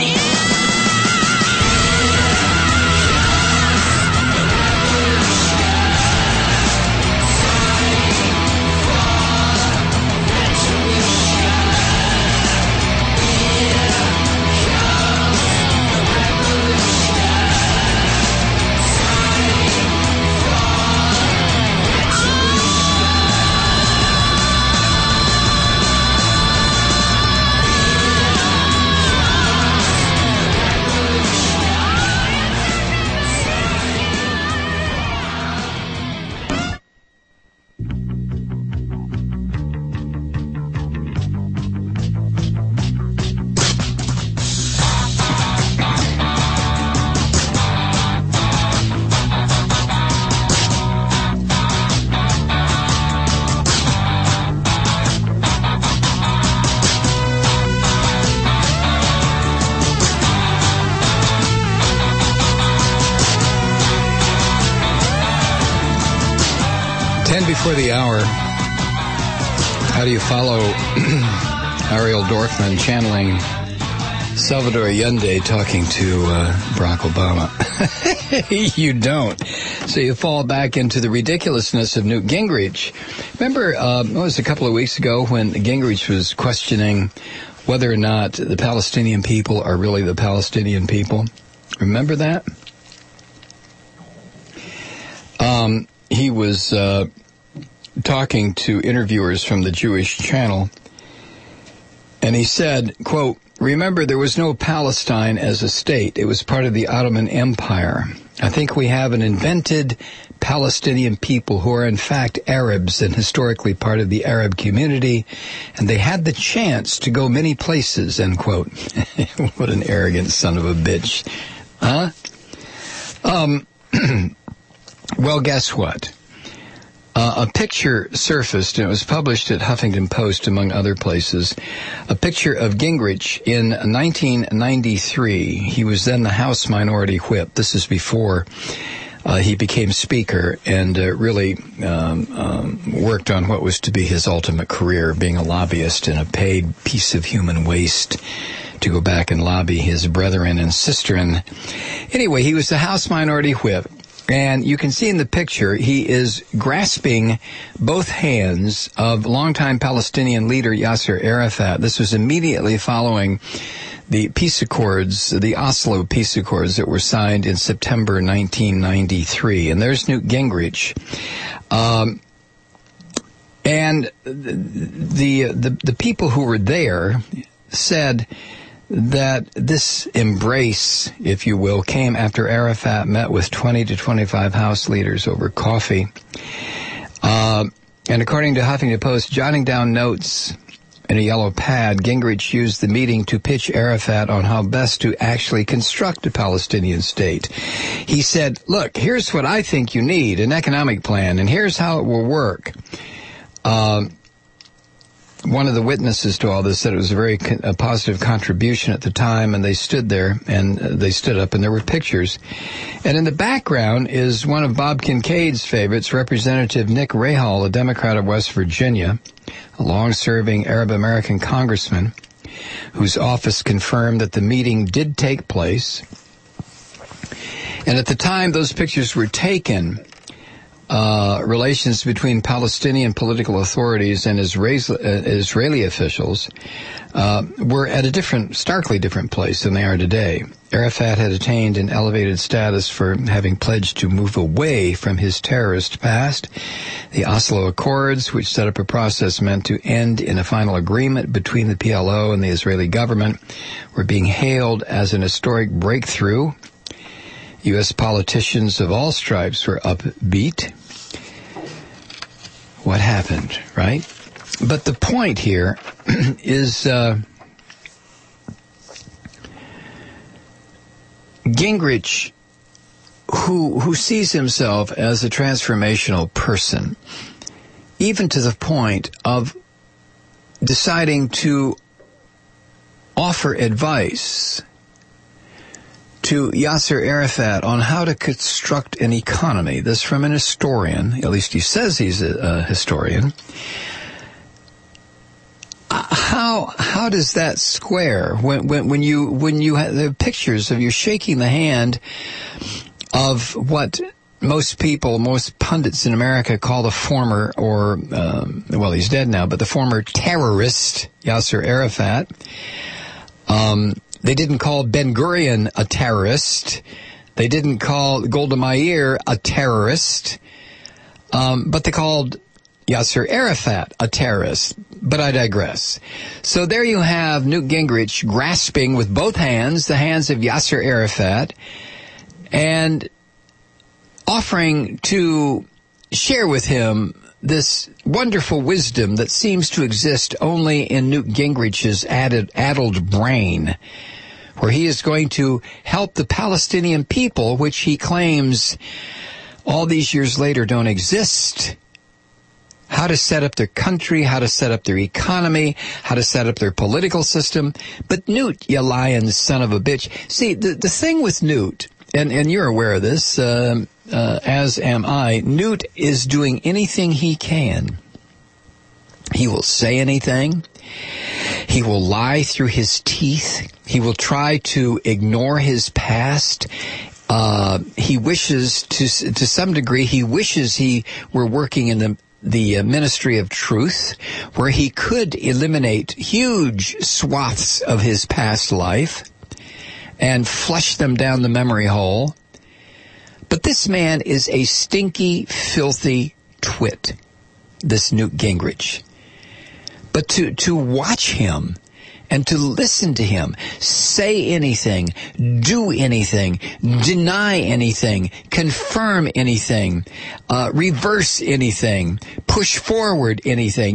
Before the hour, how do you follow Ariel Dorfman channeling Salvador Allende talking to Barack Obama? You don't. So you fall back into the ridiculousness of Newt Gingrich. Remember, it was a couple of weeks ago when Gingrich was questioning whether or not the Palestinian people are really the Palestinian people? Remember that? He was talking to interviewers from the Jewish Channel, and he said, quote, "Remember, there was no Palestine as a state. It was part of the Ottoman Empire. I think we have an invented Palestinian people who are in fact Arabs and historically part of the Arab community, and they had the chance to go many places," end quote. What an arrogant son of a bitch. Huh? Well, guess what? A picture surfaced, and it was published at Huffington Post, among other places, a picture of Gingrich in 1993. He was then the House Minority Whip. This is before he became Speaker and really worked on what was to be his ultimate career, being a lobbyist and a paid piece of human waste to go back and lobby his brethren and sisterin. Anyway, he was the House Minority Whip. And you can see in the picture, he is grasping both hands of longtime Palestinian leader Yasser Arafat. This was immediately following the peace accords, the Oslo peace accords that were signed in September 1993. And there's Newt Gingrich. And the people who were there said that this embrace, if you will, came after Arafat met with 20 to 25 House leaders over coffee. And according to Huffington Post, jotting down notes in a yellow pad, Gingrich used the meeting to pitch Arafat on how best to actually construct a Palestinian state. He said, "Look, here's what I think you need, an economic plan, and here's how it will work." One of the witnesses to all this said it was a positive contribution at the time, and they stood there, and they stood up, and there were pictures. And in the background is one of Bob Kincaid's favorites, Representative Nick Rahal, a Democrat of West Virginia, a long-serving Arab-American congressman, whose office confirmed that the meeting did take place. And at the time those pictures were taken, relations between Palestinian political authorities and Israeli officials were at a starkly different place than they are today. Arafat had attained an elevated status for having pledged to move away from his terrorist past. The Oslo Accords, which set up a process meant to end in a final agreement between the PLO and the Israeli government, were being hailed as an historic breakthrough. U.S. politicians of all stripes were upbeat. What happened, right? But the point here is Gingrich, who sees himself as a transformational person, even to the point of deciding to offer advice to Yasser Arafat on how to construct an economy. This from an historian, at least he says he's a historian. How does that square when you have the pictures of you shaking the hand of what most pundits in America call the former, or well, he's dead now, but the former terrorist Yasser Arafat. They didn't call Ben-Gurion a terrorist. They didn't call Golda Meir a terrorist. But they called Yasser Arafat a terrorist. But I digress. So there you have Newt Gingrich grasping with both hands the hands of Yasser Arafat and offering to share with him this wonderful wisdom that seems to exist only in Newt Gingrich's addled brain, where he is going to help the Palestinian people, which he claims all these years later don't exist, how to set up their country, how to set up their economy, how to set up their political system. But Newt, you lying son of a bitch. See, the thing with Newt, and you're aware of this, as am I, Newt is doing anything he can. He will say anything. He will lie through his teeth. He will try to ignore his past. He wishes, to some degree, he wishes he were working in the Ministry of Truth, where he could eliminate huge swaths of his past life and flush them down the memory hole. But this man is a stinky, filthy twit, this Newt Gingrich. But to watch him and to listen to him say anything, do anything, deny anything, confirm anything, reverse anything, push forward anything,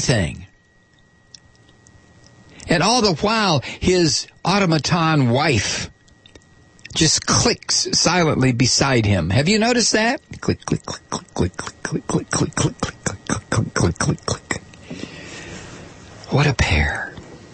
and all the while his automaton wife just clicks silently beside him. Have you noticed that? Click, click, click, click, click, click, click, click, click, click, click, click, click, click, click. What a pair.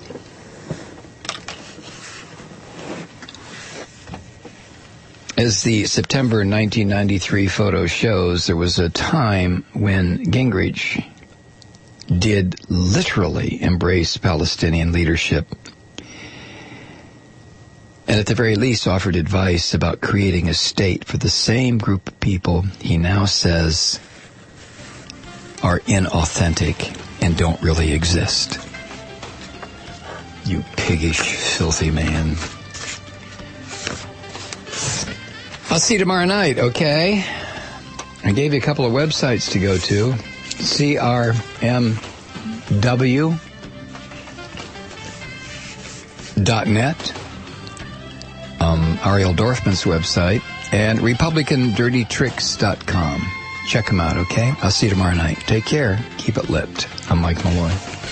As the September 1993 photo shows, there was a time when Gingrich did literally embrace Palestinian leadership, and at the very least offered advice about creating a state for the same group of people he now says are inauthentic and don't really exist. You piggish, filthy man. I'll see you tomorrow night, okay? I gave you a couple of websites to go to. CRMW.net, Ariel Dorfman's website, and RepublicanDirtyTricks.com. Check them out, okay? I'll see you tomorrow night. Take care. Keep it lit. I'm Mike Malloy.